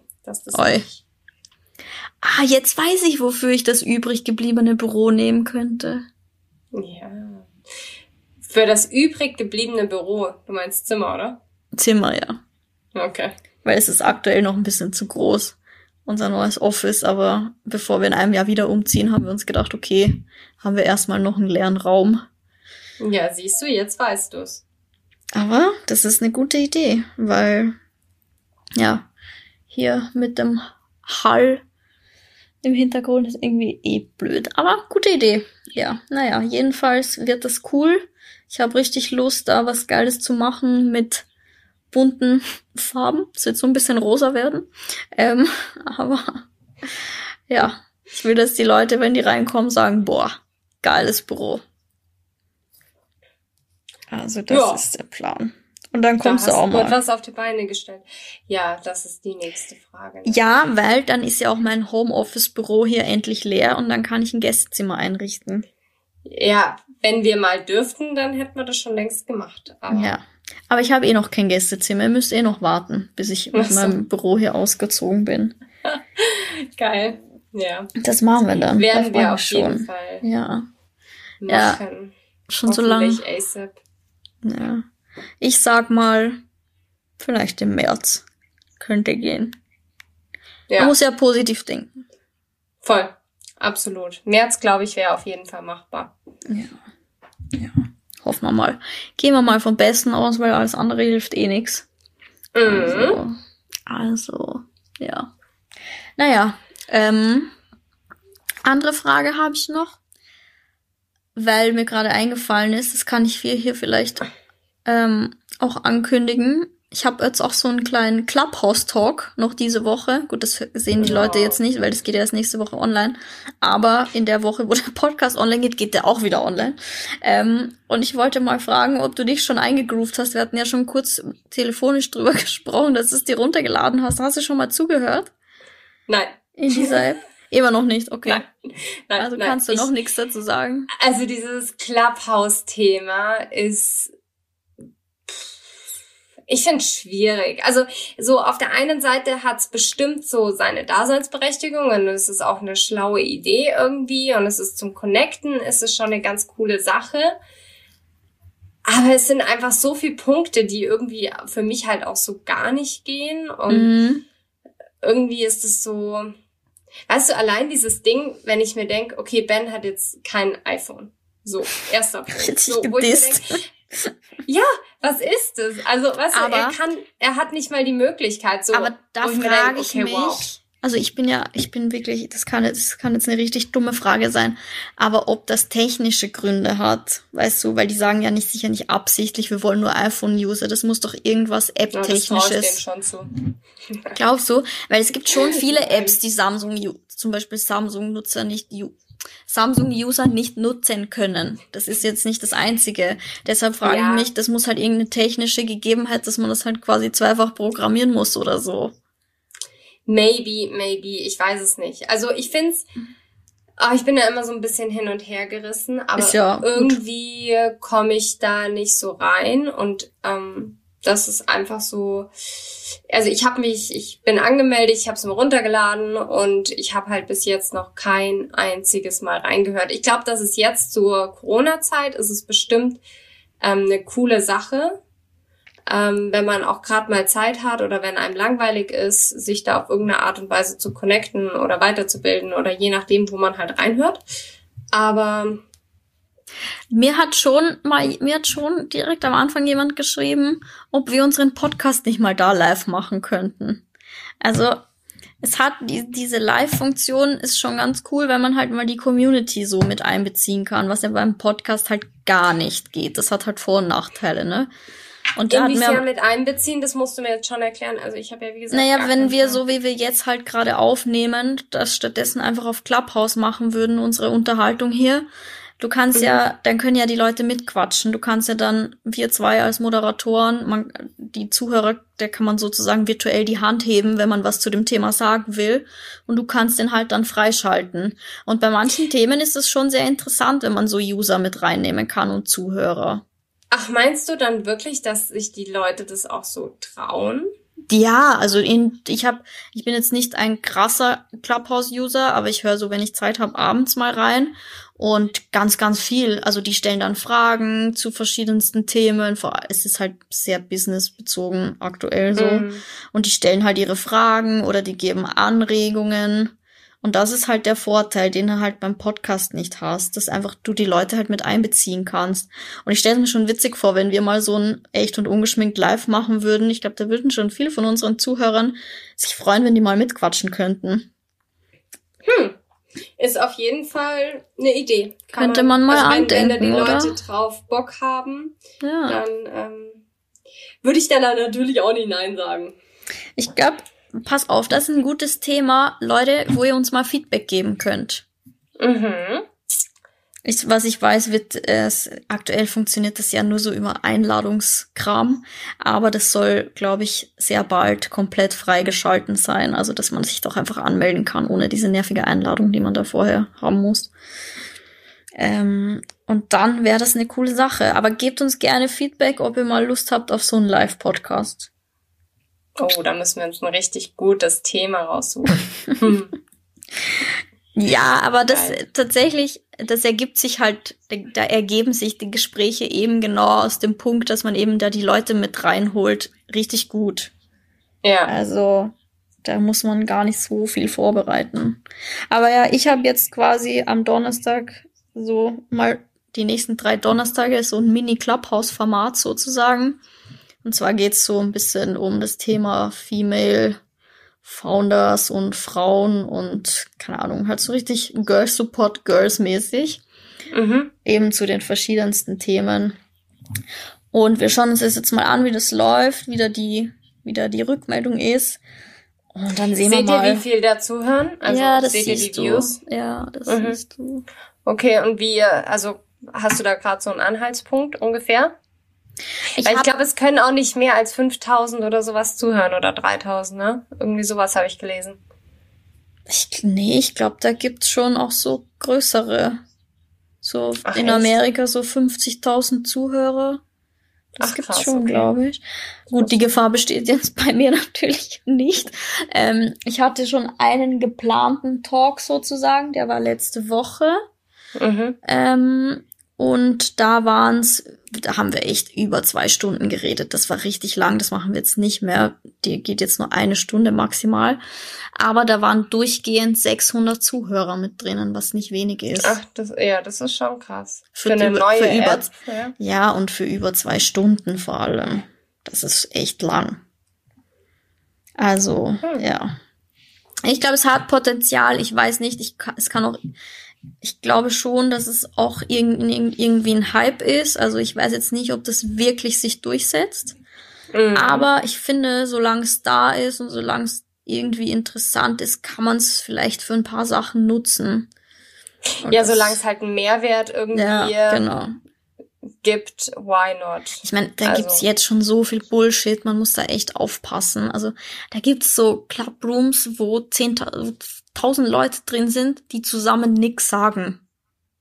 Jetzt weiß ich, wofür ich das übrig gebliebene Büro nehmen könnte. Ja. Für das übrig gebliebene Büro. Du meinst Zimmer, oder? Zimmer, ja. Okay. Weil es ist aktuell noch ein bisschen zu groß, unser neues Office. Aber bevor wir in einem Jahr wieder umziehen, haben wir uns gedacht, okay, haben wir erstmal noch einen leeren Raum. Ja, siehst du, jetzt weißt du's. Aber das ist eine gute Idee, weil, ja, hier mit dem Hall im Hintergrund ist irgendwie blöd. Aber gute Idee. Ja, naja, jedenfalls wird das cool. Ich habe richtig Lust, da was Geiles zu machen mit bunten Farben. Es wird so ein bisschen rosa werden. Aber ja, ich will, dass die Leute, wenn die reinkommen, sagen, boah, geiles Büro. Also das ist der Plan. Und dann kommst du auch mal. Da hast du was auf die Beine gestellt. Ja, das ist die nächste Frage. Ja, weil dann ist ja auch mein Homeoffice-Büro hier endlich leer und dann kann ich ein Gästezimmer einrichten. Ja, wenn wir mal dürften, dann hätten wir das schon längst gemacht. Aber ich habe noch kein Gästezimmer. Ihr müsst noch warten, bis ich mit meinem Büro hier ausgezogen bin. Geil, ja. Das machen wir dann. Werden wir auf jeden Fall machen. Ja, schon so lange. ASAP. Ja. Ich sag mal, vielleicht im März könnte gehen. Ja. Man muss ja positiv denken. Voll, absolut. März, glaube ich, wäre auf jeden Fall machbar. Ja. Hoffen wir mal. Gehen wir mal vom Besten aus, weil alles andere hilft nichts. Also, ja. Naja, andere Frage habe ich noch, weil mir gerade eingefallen ist, das kann ich hier vielleicht auch ankündigen. Ich habe jetzt auch so einen kleinen Clubhouse-Talk noch diese Woche. Gut, das sehen die Leute jetzt nicht, weil das geht ja erst nächste Woche online. Aber in der Woche, wo der Podcast online geht der auch wieder online. Und ich wollte mal fragen, ob du dich schon eingegroovt hast. Wir hatten ja schon kurz telefonisch drüber gesprochen, dass du es dir runtergeladen hast. Hast du schon mal zugehört? Nein. In dieser App? Immer noch nicht, okay. Nein, also kannst du noch nichts dazu sagen? Also dieses Clubhouse-Thema ist... Ich finde es schwierig. Also so auf der einen Seite hat es bestimmt so seine Daseinsberechtigung und es ist auch eine schlaue Idee irgendwie und es ist zum Connecten, es ist schon eine ganz coole Sache. Aber es sind einfach so viele Punkte, die irgendwie für mich halt auch so gar nicht gehen und irgendwie ist es so, weißt du, allein dieses Ding, wenn ich mir denke, okay, Ben hat jetzt kein iPhone. So, erster Punkt. So, wo ich mir denke, ja, was ist es? Also, weißt du, er hat nicht mal die Möglichkeit. So, aber da frage ich mich, also ich bin wirklich, das kann jetzt eine richtig dumme Frage sein, aber ob das technische Gründe hat, weißt du, weil die sagen ja sicher nicht absichtlich, wir wollen nur iPhone-User, das muss doch irgendwas App-Technisches. Ja, das traue ich denen schon zu. Glaubst du? Weil es gibt schon viele Apps, die zum Beispiel Samsung-User nicht nutzen können. Das ist jetzt nicht das Einzige. Deshalb frage ich mich, das muss halt irgendeine technische Gegebenheit, dass man das halt quasi zweifach programmieren muss oder so. Maybe, ich weiß es nicht. Also ich find's, ich bin da immer so ein bisschen hin und her gerissen, aber irgendwie komme ich da nicht so rein und Das ist einfach so, also ich bin angemeldet, ich habe es mir runtergeladen und ich habe halt bis jetzt noch kein einziges Mal reingehört. Ich glaube, dass es jetzt zur Corona-Zeit ist es bestimmt eine coole Sache, wenn man auch gerade mal Zeit hat oder wenn einem langweilig ist, sich da auf irgendeine Art und Weise zu connecten oder weiterzubilden oder je nachdem, wo man halt reinhört. Aber mir hat schon direkt am Anfang jemand geschrieben, ob wir unseren Podcast nicht mal da live machen könnten. Also es hat diese Live-Funktion ist schon ganz cool, wenn man halt mal die Community so mit einbeziehen kann, was ja beim Podcast halt gar nicht geht. Das hat halt Vor- und Nachteile, ne? Und da inwiefern mit einbeziehen, das musst du mir jetzt schon erklären. Also ich habe ja, wie gesagt, naja, wenn wir so, wie wir jetzt halt gerade aufnehmen, das stattdessen einfach auf Clubhouse machen würden, unsere Unterhaltung hier. Du kannst ja, dann können ja die Leute mitquatschen. Du kannst ja dann, wir zwei als Moderatoren, die Zuhörer, der kann man sozusagen virtuell die Hand heben, wenn man was zu dem Thema sagen will. Und du kannst den halt dann freischalten. Und bei manchen Themen ist es schon sehr interessant, wenn man so User mit reinnehmen kann und Zuhörer. Ach, meinst du dann wirklich, dass sich die Leute das auch so trauen? Ja, also ich bin jetzt nicht ein krasser Clubhouse-User, aber ich höre so, wenn ich Zeit habe, abends mal rein und ganz, ganz viel. Also die stellen dann Fragen zu verschiedensten Themen. Es ist halt sehr businessbezogen aktuell so. Und die stellen halt ihre Fragen oder die geben Anregungen. Und das ist halt der Vorteil, den du halt beim Podcast nicht hast, dass einfach du die Leute halt mit einbeziehen kannst. Und ich stelle es mir schon witzig vor, wenn wir mal so ein echt und ungeschminkt live machen würden. Ich glaube, da würden schon viele von unseren Zuhörern sich freuen, wenn die mal mitquatschen könnten. Ist auf jeden Fall eine Idee. Könnte man mal andenken, wenn da die oder? Leute drauf Bock haben, Ja. dann würde ich dann natürlich auch nicht Nein sagen. Ich glaube, pass auf, das ist ein gutes Thema, Leute, wo ihr uns mal Feedback geben könnt. Was ich weiß, aktuell funktioniert das ja nur so über Einladungskram, aber das soll, glaube ich, sehr bald komplett freigeschalten sein, also dass man sich doch einfach anmelden kann, ohne diese nervige Einladung, die man da vorher haben muss. Und dann wäre das eine coole Sache, aber gebt uns gerne Feedback, ob ihr mal Lust habt auf so einen Live-Podcast. Oh, da müssen wir uns ein richtig gutes Thema raussuchen. Ja, aber das ergibt sich halt, da ergeben sich die Gespräche eben genau aus dem Punkt, dass man eben da die Leute mit reinholt, richtig gut. Ja. Also, da muss man gar nicht so viel vorbereiten. Aber ja, ich habe jetzt quasi am Donnerstag so mal die nächsten 3 Donnerstage so ein Mini-Clubhouse-Format sozusagen. Und zwar geht's so ein bisschen um das Thema Female Founders und Frauen und, keine Ahnung, halt so richtig Girls Support Girls mäßig. Eben zu den verschiedensten Themen. Und wir schauen uns das jetzt mal an, wie das läuft, wie da die Rückmeldung ist. Und dann sehen wir mal. Seht ihr, wie viel dazu hören? Also, ja, das seht ihr siehst die Views? du. Ja, das siehst du. Okay, und hast du da gerade so einen Anhaltspunkt ungefähr? Ich glaube, es können auch nicht mehr als 5.000 oder sowas zuhören oder 3.000, ne? Irgendwie sowas habe ich gelesen. Ich glaube, da gibt's schon auch so größere. So in Amerika so 50.000 Zuhörer. Das gibt's krass, schon, glaube ich. Gut, die Gefahr besteht jetzt bei mir natürlich nicht. Ich hatte schon einen geplanten Talk sozusagen, der war letzte Woche. Und da haben wir echt über 2 Stunden geredet. Das war richtig lang, das machen wir jetzt nicht mehr. Die geht jetzt nur 1 Stunde maximal. Aber da waren durchgehend 600 Zuhörer mit drinnen, was nicht wenig ist. Ach, das ist schon krass. Für eine neue App. Ja, und für über 2 Stunden vor allem. Das ist echt lang. Also, ja. Ich glaube, es hat Potenzial. Ich weiß nicht, ich glaube schon, dass es auch irgendwie ein Hype ist. Also ich weiß jetzt nicht, ob das wirklich sich durchsetzt. Aber ich finde, solange es da ist und solange es irgendwie interessant ist, kann man es vielleicht für ein paar Sachen nutzen. Und ja, solange es halt einen Mehrwert irgendwie gibt, why not? Ich meine, da gibt's jetzt schon so viel Bullshit, man muss da echt aufpassen. Also da gibt's so Clubrooms, wo 10.000 Leute drin sind, die zusammen nix sagen.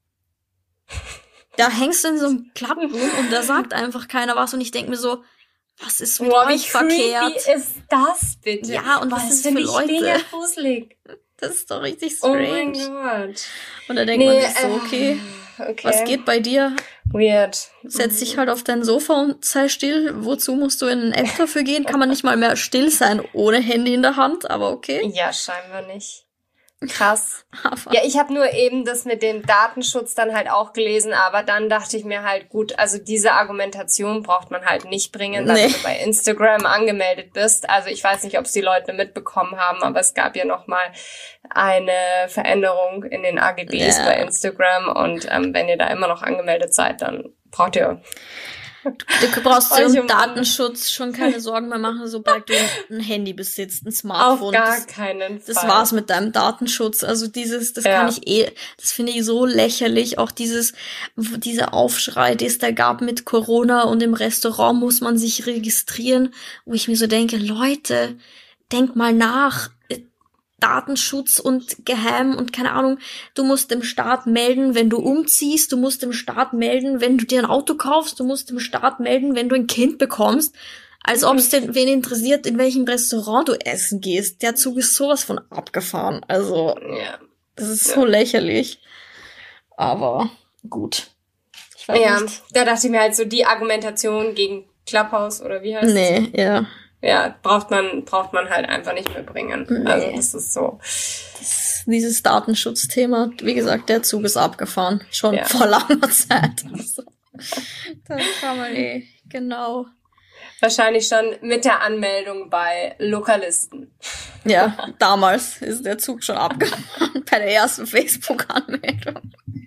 Da hängst du in so einem Clubroom und da sagt einfach keiner was und ich denke mir so, Was ist mit Boah, wie euch verkehrt? creepy ist das bitte? Ja, und was ist für Leute? Mega gruselig. Das ist doch richtig strange. Oh mein Gott. Und da denkt man sich so, okay, was geht bei dir? Weird. Setz dich halt auf dein Sofa und sei still. Wozu musst du in einen App dafür gehen? Kann man nicht mal mehr still sein ohne Handy in der Hand, aber okay. Ja, scheinbar nicht. Krass. Aber Ja, ich habe nur eben das mit dem Datenschutz dann halt auch gelesen, aber dann dachte ich mir halt, gut, also diese Argumentation braucht man halt nicht bringen, weil du bei Instagram angemeldet bist. Also ich weiß nicht, ob es die Leute mitbekommen haben, aber es gab ja nochmal eine Veränderung in den AGBs bei Instagram und wenn ihr da immer noch angemeldet seid, dann braucht ihr... Du brauchst dir um Datenschutz schon keine Sorgen mehr machen, sobald du ein Handy besitzt, ein Smartphone. Auf gar keinen Fall. Das war's mit deinem Datenschutz. Also kann ich das finde ich so lächerlich. Auch dieser Aufschrei, den es da gab mit Corona und im Restaurant muss man sich registrieren, wo ich mir so denke, Leute, denkt mal nach. Datenschutz und geheim und keine Ahnung, du musst dem Staat melden, wenn du umziehst, du musst dem Staat melden, wenn du dir ein Auto kaufst, du musst dem Staat melden, wenn du ein Kind bekommst, als ob es wen interessiert, in welchem Restaurant du essen gehst. Der Zug ist sowas von abgefahren. Also, das ist so lächerlich. Aber gut. Ich weiß nicht. Da dachte ich mir halt so, die Argumentation gegen Clubhouse oder wie heißt es? Nee, ja. Ja, braucht man halt einfach nicht mehr bringen. Nee. Also das ist so. Dieses Datenschutzthema, wie gesagt, der Zug ist abgefahren. Schon vor langer Zeit. Also, das kann man genau. Wahrscheinlich schon mit der Anmeldung bei Lokalisten. Ja, damals ist der Zug schon abgefahren. Bei der ersten Facebook-Anmeldung.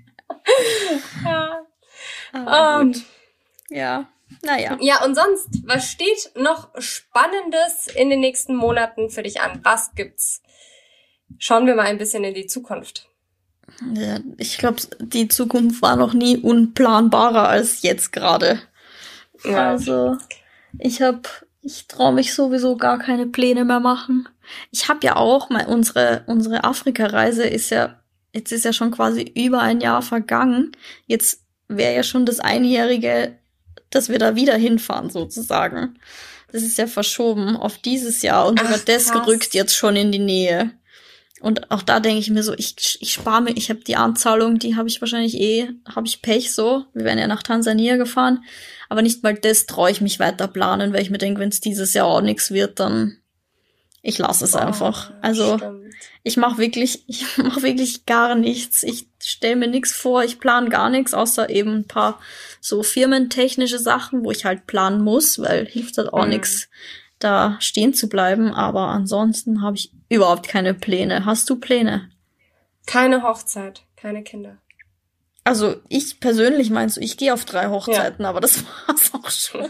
Gut. Ja. Naja. Ja, und sonst, was steht noch Spannendes in den nächsten Monaten für dich an? Was gibt's? Schauen wir mal ein bisschen in die Zukunft. Ja, ich glaube, die Zukunft war noch nie unplanbarer als jetzt gerade. Ja. Also, ich traue mich sowieso gar keine Pläne mehr machen. Ich habe ja auch mal unsere Afrika-Reise jetzt ist ja schon quasi über ein Jahr vergangen. Jetzt wäre ja schon das Einjährige, dass wir da wieder hinfahren, sozusagen. Das ist ja verschoben auf dieses Jahr und sogar das gerückt jetzt schon in die Nähe. Und auch da denke ich mir so, ich spare mir, ich habe die Anzahlung, die habe ich wahrscheinlich habe ich Pech so. Wir wären ja nach Tansania gefahren, aber nicht mal das traue ich mich weiter planen, weil ich mir denke, wenn es dieses Jahr auch nichts wird, dann ich lasse es einfach. Also ich mache wirklich gar nichts. Ich stelle mir nichts vor, ich plane gar nichts, außer eben ein paar so firmentechnische Sachen, wo ich halt planen muss, weil hilft halt auch nichts, da stehen zu bleiben. Aber ansonsten habe ich überhaupt keine Pläne. Hast du Pläne? Keine Hochzeit, keine Kinder. Also ich persönlich meinst du, ich gehe auf 3 Hochzeiten, aber das war's auch schon.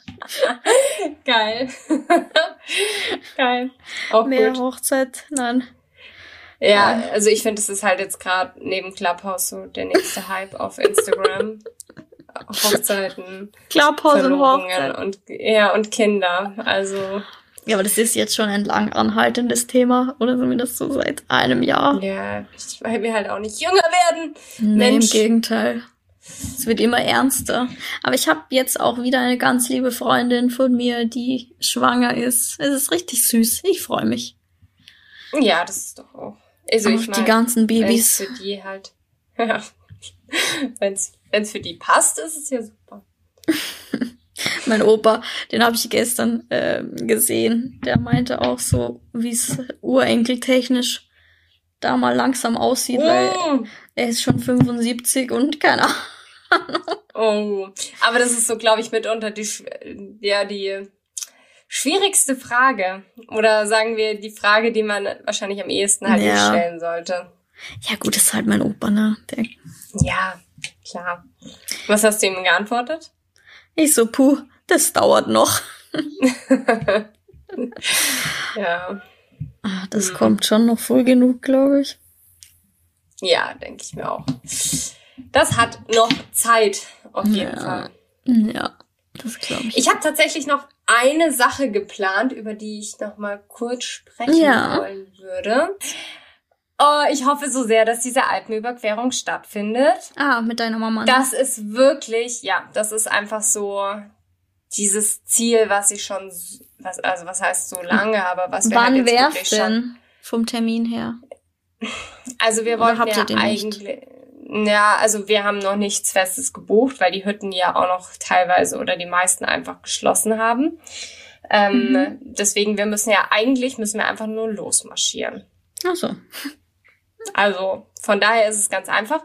Geil. Geil. Auch mehr gut. Hochzeit, nein. Ja, also ich finde, es ist halt jetzt gerade neben Clubhouse so der nächste Hype auf Instagram. Hochzeiten, Clubhouse und Hochzeiten und Kinder. Also ja, aber das ist jetzt schon ein lang anhaltendes Thema, oder zumindest so seit einem Jahr. Ja, weil wir halt auch nicht jünger werden. Nee, Mensch. Im Gegenteil. Es wird immer ernster. Aber ich habe jetzt auch wieder eine ganz liebe Freundin von mir, die schwanger ist. Es ist richtig süß. Ich freue mich. Ja, das ist doch auch. Also ich meine, die ganzen Babys. Wenn's für die halt. Ja. Wenn's für die passt, ist es ja super. Mein Opa, den habe ich gestern gesehen. Der meinte auch so, wie es urenkeltechnisch da mal langsam aussieht, weil er ist schon 75 und keine Ahnung. Oh, aber das ist so, glaube ich, mitunter die schwierigste Frage. Oder sagen wir die Frage, die man wahrscheinlich am ehesten halt nicht stellen sollte. Ja gut, das ist halt mein Opa, ne? Ja, klar. Was hast du ihm geantwortet? Ich so, das dauert noch. Ja. Das kommt schon noch früh genug, glaube ich. Ja, denke ich mir auch. Das hat noch Zeit, auf jeden Fall. Ja, das glaube ich. Ich habe tatsächlich noch eine Sache geplant, über die ich noch mal kurz sprechen wollen würde. Oh, ich hoffe so sehr, dass diese Alpenüberquerung stattfindet. Mit deiner Mama. Das ist wirklich, das ist einfach so dieses Ziel, was heißt so lange, aber was wir Wann halt jetzt wär's wirklich denn vom Termin her? Also wir wollten ja eigentlich, ja, also wir haben noch nichts Festes gebucht, weil die Hütten ja auch noch teilweise oder die meisten einfach geschlossen haben. Deswegen, wir müssen einfach nur losmarschieren. Ach so. Also von daher ist es ganz einfach.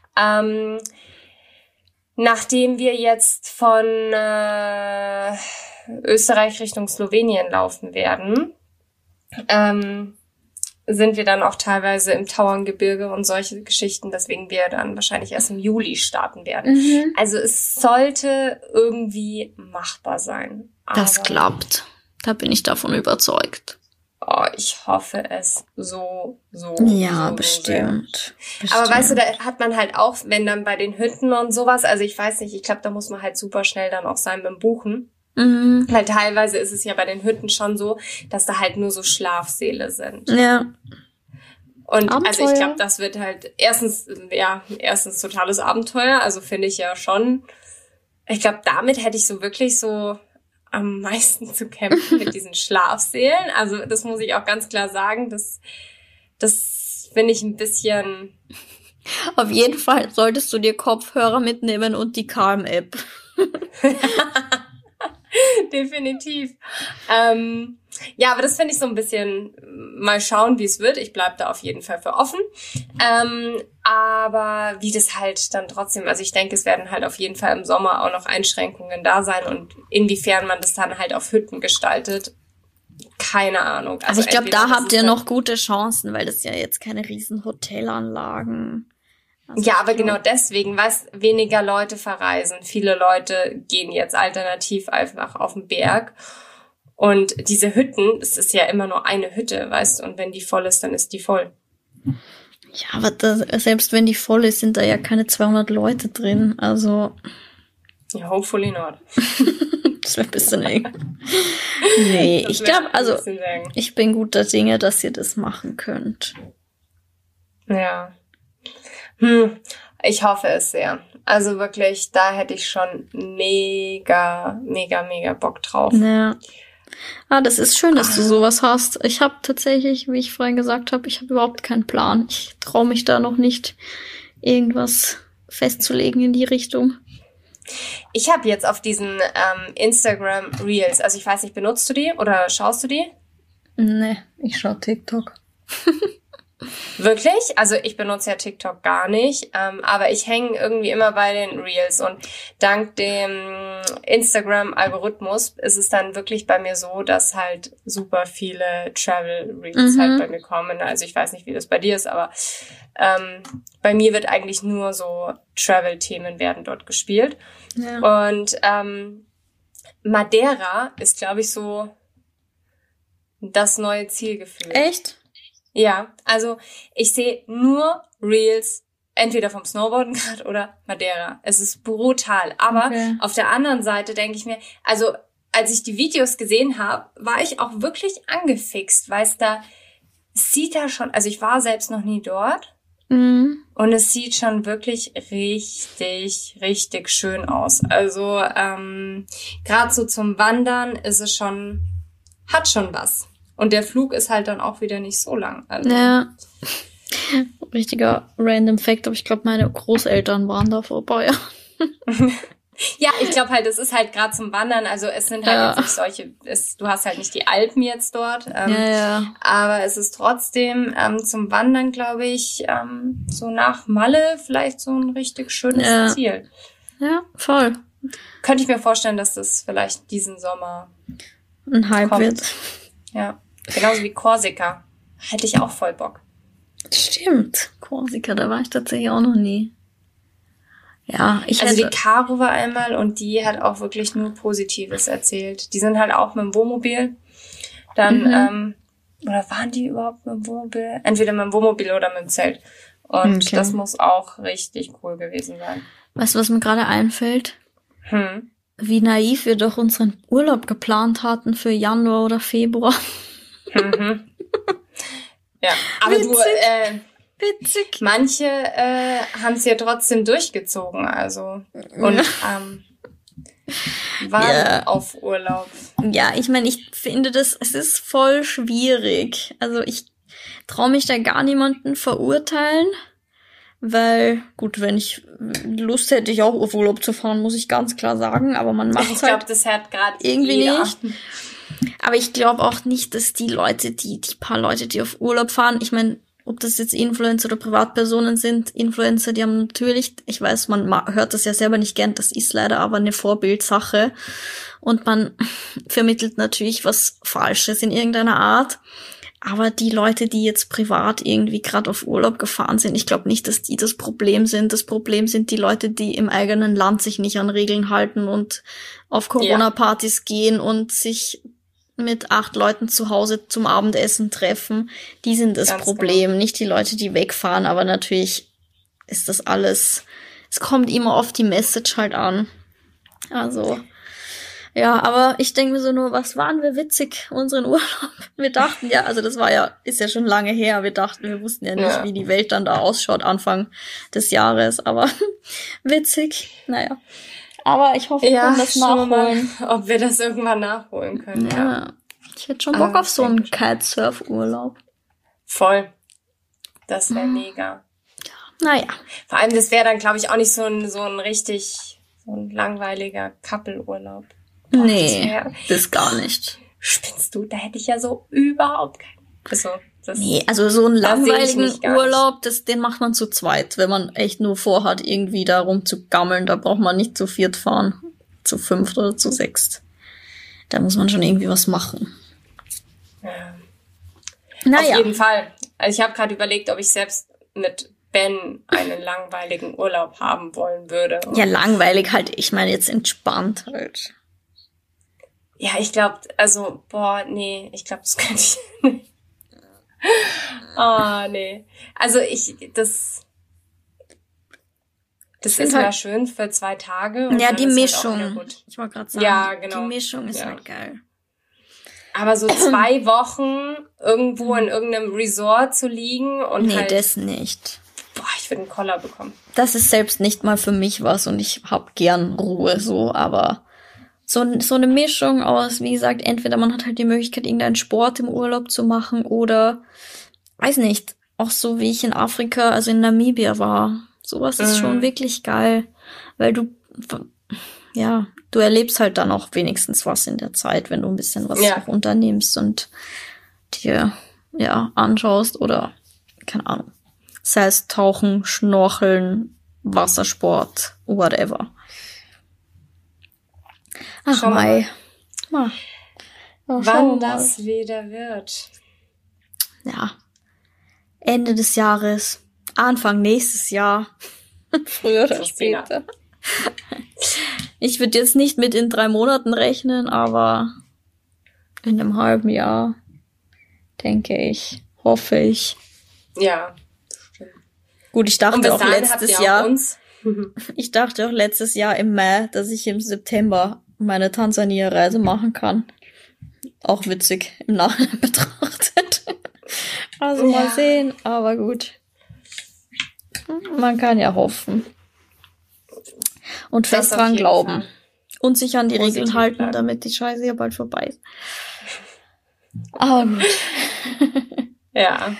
Nachdem wir jetzt von Österreich Richtung Slowenien laufen werden, sind wir dann auch teilweise im Tauerngebirge und solche Geschichten, deswegen wir dann wahrscheinlich erst im Juli starten werden. Also es sollte irgendwie machbar sein. Das klappt. Da bin ich davon überzeugt. Oh, ich hoffe es so. Ja, so bestimmt. Aber weißt du, da hat man halt auch, wenn dann bei den Hütten und sowas, also ich weiß nicht, ich glaube, da muss man halt super schnell dann auch sein beim Buchen. Weil teilweise ist es ja bei den Hütten schon so, dass da halt nur so Schlafsäle sind. Ja. Und Abenteuer. Also ich glaube, das wird halt erstens totales Abenteuer, also finde ich ja schon. Ich glaube, damit hätte ich so wirklich so am meisten zu kämpfen mit diesen Schlafsälen. Also das muss ich auch ganz klar sagen, das finde ich ein bisschen... Auf jeden Fall solltest du dir Kopfhörer mitnehmen und die Calm-App. Definitiv. Ja, aber das finde ich so ein bisschen, mal schauen, wie es wird. Ich bleib da auf jeden Fall für offen. Aber wie das halt dann trotzdem, also ich denke, es werden halt auf jeden Fall im Sommer auch noch Einschränkungen da sein und inwiefern man das dann halt auf Hütten gestaltet, keine Ahnung. Also ich glaube, da habt ihr noch gute Chancen, weil das ja jetzt keine riesen Hotelanlagen. Also ja, aber genau deswegen, weniger Leute verreisen. Viele Leute gehen jetzt alternativ einfach auf den Berg. Und diese Hütten, es ist ja immer nur eine Hütte, weißt du, und wenn die voll ist, dann ist die voll. Ja, aber selbst wenn die voll ist, sind da ja keine 200 Leute drin, also... Ja, hopefully not. Das wäre ein bisschen eng. Nee, ich glaube, also, ich bin guter Dinge, dass ihr das machen könnt. Ja. Ich hoffe es sehr. Also wirklich, da hätte ich schon mega Bock drauf. Ja. Ah, das ist schön, dass du sowas hast. Ich habe tatsächlich, wie ich vorhin gesagt habe, ich habe überhaupt keinen Plan. Ich traue mich da noch nicht, irgendwas festzulegen in die Richtung. Ich habe jetzt auf diesen Instagram Reels, also ich weiß nicht, benutzt du die oder schaust du die? Nee, ich schaue TikTok. Wirklich? Also ich benutze ja TikTok gar nicht, aber ich hänge irgendwie immer bei den Reels und dank dem Instagram-Algorithmus ist es dann wirklich bei mir so, dass halt super viele Travel-Reels halt bei mir kommen. Also ich weiß nicht, wie das bei dir ist, aber bei mir wird eigentlich nur so Travel-Themen werden dort gespielt. Ja. Und Madeira ist, glaube ich, so das neue Zielgefühl. Echt? Ja, also ich sehe nur Reels, entweder vom Snowboarden gerade oder Madeira. Es ist brutal. Aber auf der anderen Seite denke ich mir, also als ich die Videos gesehen habe, war ich auch wirklich angefixt, weil es sieht da schon, also ich war selbst noch nie dort und es sieht schon wirklich richtig schön aus. Also gerade so zum Wandern ist es hat schon was. Und der Flug ist halt dann auch wieder nicht so lang. Also. Ja. Richtiger random Fact, aber ich glaube, meine Großeltern waren da vorbei. Ja, ich glaube halt, es ist halt gerade zum Wandern, also es sind halt jetzt nicht solche, du hast halt nicht die Alpen jetzt dort, aber es ist trotzdem zum Wandern, glaube ich, so nach Malle vielleicht so ein richtig schönes Ziel. Ja, voll. Könnte ich mir vorstellen, dass das vielleicht diesen Sommer ein Hype wird. Ja, genauso wie Korsika. Hätte ich auch voll Bock. Stimmt, Korsika, da war ich tatsächlich auch noch nie. Ja, die Caro war einmal und die hat auch wirklich nur Positives erzählt. Die sind halt auch mit dem Wohnmobil. Dann, oder waren die überhaupt mit dem Wohnmobil? Entweder mit dem Wohnmobil oder mit dem Zelt. Und das muss auch richtig cool gewesen sein. Weißt du, was mir gerade einfällt? Wie naiv wir doch unseren Urlaub geplant hatten für Januar oder Februar. Ja, aber witzig. Witzig. Manche haben es ja trotzdem durchgezogen, also. Und waren auf Urlaub. Ja, ich meine, ich finde es ist voll schwierig. Also ich traue mich da gar niemanden verurteilen, weil, gut, wenn ich Lust hätte, ich auch auf Urlaub zu fahren, muss ich ganz klar sagen, aber man macht es halt. Ich glaube, das hat gerade irgendwie nicht. Aber ich glaube auch nicht, dass die paar Leute, die auf Urlaub fahren, ich meine, ob das jetzt Influencer oder Privatpersonen sind, Influencer, die haben natürlich, ich weiß, man hört das ja selber nicht gern, das ist leider aber eine Vorbildsache und man vermittelt natürlich was Falsches in irgendeiner Art, aber die Leute, die jetzt privat irgendwie gerade auf Urlaub gefahren sind, ich glaube nicht, dass die das Problem sind. Das Problem sind die Leute, die im eigenen Land sich nicht an Regeln halten und auf Corona-Partys gehen und sich mit 8 Leuten zu Hause zum Abendessen treffen, die sind das Ganz Problem, genau. Nicht die Leute, die wegfahren, aber natürlich ist das alles, es kommt immer auf die Message halt an. Also, ja, aber ich denke mir so nur, was waren wir witzig, unseren Urlaub? Wir dachten ja, also das ist ja schon lange her, wir wussten ja nicht, wie die Welt dann da ausschaut Anfang des Jahres, aber witzig, naja. Aber ich hoffe, wir können das nachholen. Mal, ob wir das irgendwann nachholen können. Ja. Ich hätte schon Bock auf so einen Kitesurf-Urlaub. Voll. Das wäre mega. Naja. Vor allem, das wäre dann, glaube ich, auch nicht so ein langweiliger Couple-Urlaub. Nee, das gar nicht. Spinnst du? Da hätte ich ja so überhaupt keinen. Also so einen langweiligen Urlaub, den macht man zu zweit, wenn man echt nur vorhat, irgendwie da rumzugammeln. Da braucht man nicht zu 4 fahren, zu 5 oder zu 6. Da muss man schon irgendwie was machen. Ja. Naja. Auf jeden Fall. Also ich habe gerade überlegt, ob ich selbst mit Ben einen langweiligen Urlaub haben wollen würde. Ja, langweilig halt. Ich meine jetzt entspannt halt. Ja, ich glaube, ich glaube, das könnte ich nicht. Nee. Also das ist halt schön für 2 Tage. Und ja, die Mischung. Halt ich wollte gerade sagen, ja, genau. Die Mischung ist halt geil. Aber so 2 Wochen irgendwo in irgendeinem Resort zu liegen und das nicht. Boah, ich würde einen Koller bekommen. Das ist selbst nicht mal für mich was und ich hab gern Ruhe so, aber so eine Mischung aus, wie gesagt, entweder man hat halt die Möglichkeit, irgendeinen Sport im Urlaub zu machen oder, weiß nicht, auch so wie ich in Afrika, also in Namibia war. Sowas ist schon wirklich geil, weil du erlebst halt dann auch wenigstens was in der Zeit, wenn du ein bisschen was auch unternimmst und dir, anschaust oder, keine Ahnung, sei es Tauchen, Schnorcheln, Wassersport, whatever. Ach, Mai. Wann das wieder wird. Ja. Ende des Jahres. Anfang nächstes Jahr. Früher oder später. Ich würde jetzt nicht mit in 3 Monaten rechnen, aber in einem halben Jahr, denke ich, hoffe ich. Ja, stimmt. Gut, ich dachte auch letztes Jahr. Ich dachte auch letztes Jahr im Mai, dass ich im September meine Tansania-Reise machen kann. Auch witzig im Nachhinein betrachtet. Also mal sehen, aber gut. Man kann ja hoffen. Und fest dran glauben. Und sich an die Regeln halten, damit die Scheiße ja bald vorbei ist. Aber gut. Ja.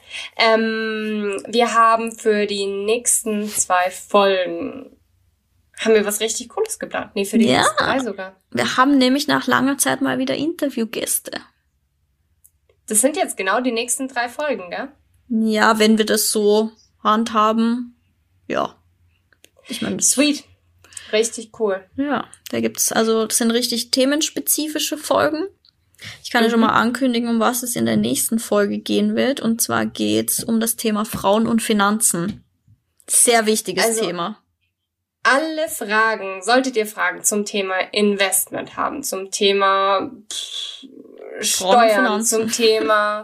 Wir haben für die nächsten 2 Folgen haben wir was richtig Cooles geplant. Nee, für die nächsten 3 sogar. Wir haben nämlich nach langer Zeit mal wieder Interviewgäste. Das sind jetzt genau die nächsten 3 Folgen, gell? Ja, wenn wir das so handhaben, ja. Ich meine, sweet. Richtig cool. Ja, das sind richtig themenspezifische Folgen. Ich kann ja schon mal ankündigen, um was es in der nächsten Folge gehen wird. Und zwar geht's um das Thema Frauen und Finanzen. Sehr wichtiges Thema. Alle Fragen, solltet ihr Fragen zum Thema Investment haben, zum Thema Steuern, zum Thema,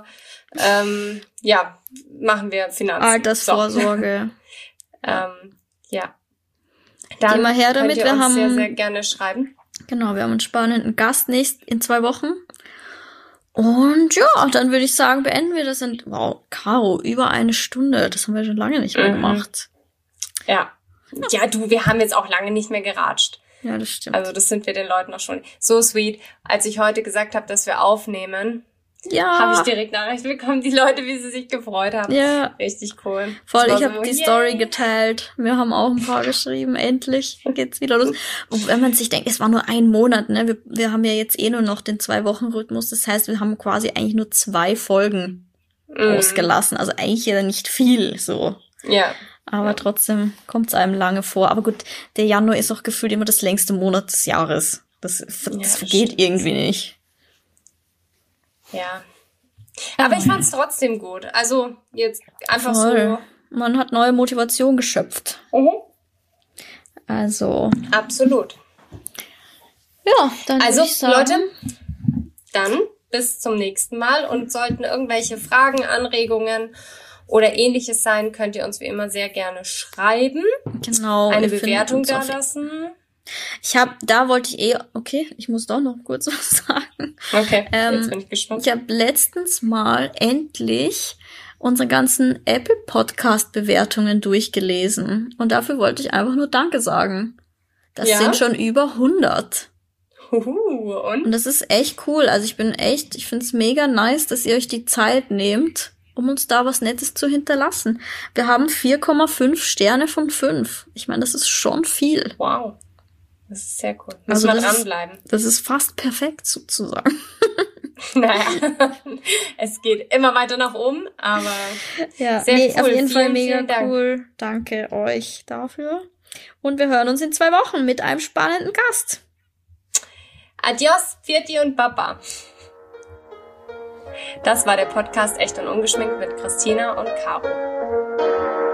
machen wir Finanzen. Altersvorsorge. Ja. Dann mal her damit. Könnt ihr uns sehr, sehr gerne schreiben. Genau, wir haben einen spannenden Gast in 2 Wochen. Und ja, dann würde ich sagen, beenden wir das in, Caro, über 1 Stunde. Das haben wir schon lange nicht mehr gemacht. Ja. Ja, wir haben jetzt auch lange nicht mehr geratscht. Ja, das stimmt. Also das sind wir den Leuten auch schon. So sweet. Als ich heute gesagt habe, dass wir aufnehmen, ja, habe ich direkt Nachrichten bekommen, die Leute, wie sie sich gefreut haben. Ja. Richtig cool. Voll, ich habe die Story geteilt. Wir haben auch ein paar geschrieben. Endlich geht's wieder los. Und wenn man sich denkt, es war nur ein Monat, ne? Wir haben ja jetzt nur noch den 2-Wochen-Rhythmus. Das heißt, wir haben quasi eigentlich nur 2 Folgen ausgelassen. Also eigentlich ja nicht viel, so. Ja. Aber trotzdem kommt's einem lange vor. Aber gut, der Januar ist auch gefühlt immer das längste Monat des Jahres. Das vergeht irgendwie nicht. Ja. Aber ich fand's trotzdem gut. Also jetzt einfach voll. So. Man hat neue Motivation geschöpft. Also. Absolut. Ja, dann also würde ich sagen, Leute, dann bis zum nächsten Mal. Und sollten irgendwelche Fragen, Anregungen oder Ähnliches sein, könnt ihr uns wie immer sehr gerne schreiben. Genau. Eine Bewertung da lassen. Ich muss doch noch kurz was sagen. Okay, jetzt bin ich gespannt. Ich habe letztens mal endlich unsere ganzen Apple Podcast Bewertungen durchgelesen. Und dafür wollte ich einfach nur Danke sagen. Das sind schon über 100. Und das ist echt cool. Also ich finde es mega nice, dass ihr euch die Zeit nehmt, um uns da was Nettes zu hinterlassen. Wir haben 4,5 Sterne von 5. Ich meine, das ist schon viel. Wow. Das ist sehr cool. Müssen wir dranbleiben. Das ist fast perfekt sozusagen. Naja, es geht immer weiter nach oben, aber ja, sehr cool. Auf jeden Fall mega cool. Danke euch dafür. Und wir hören uns in 2 Wochen mit einem spannenden Gast. Adios, Pfiati und Baba. Das war der Podcast Echt und Ungeschminkt mit Christina und Caro.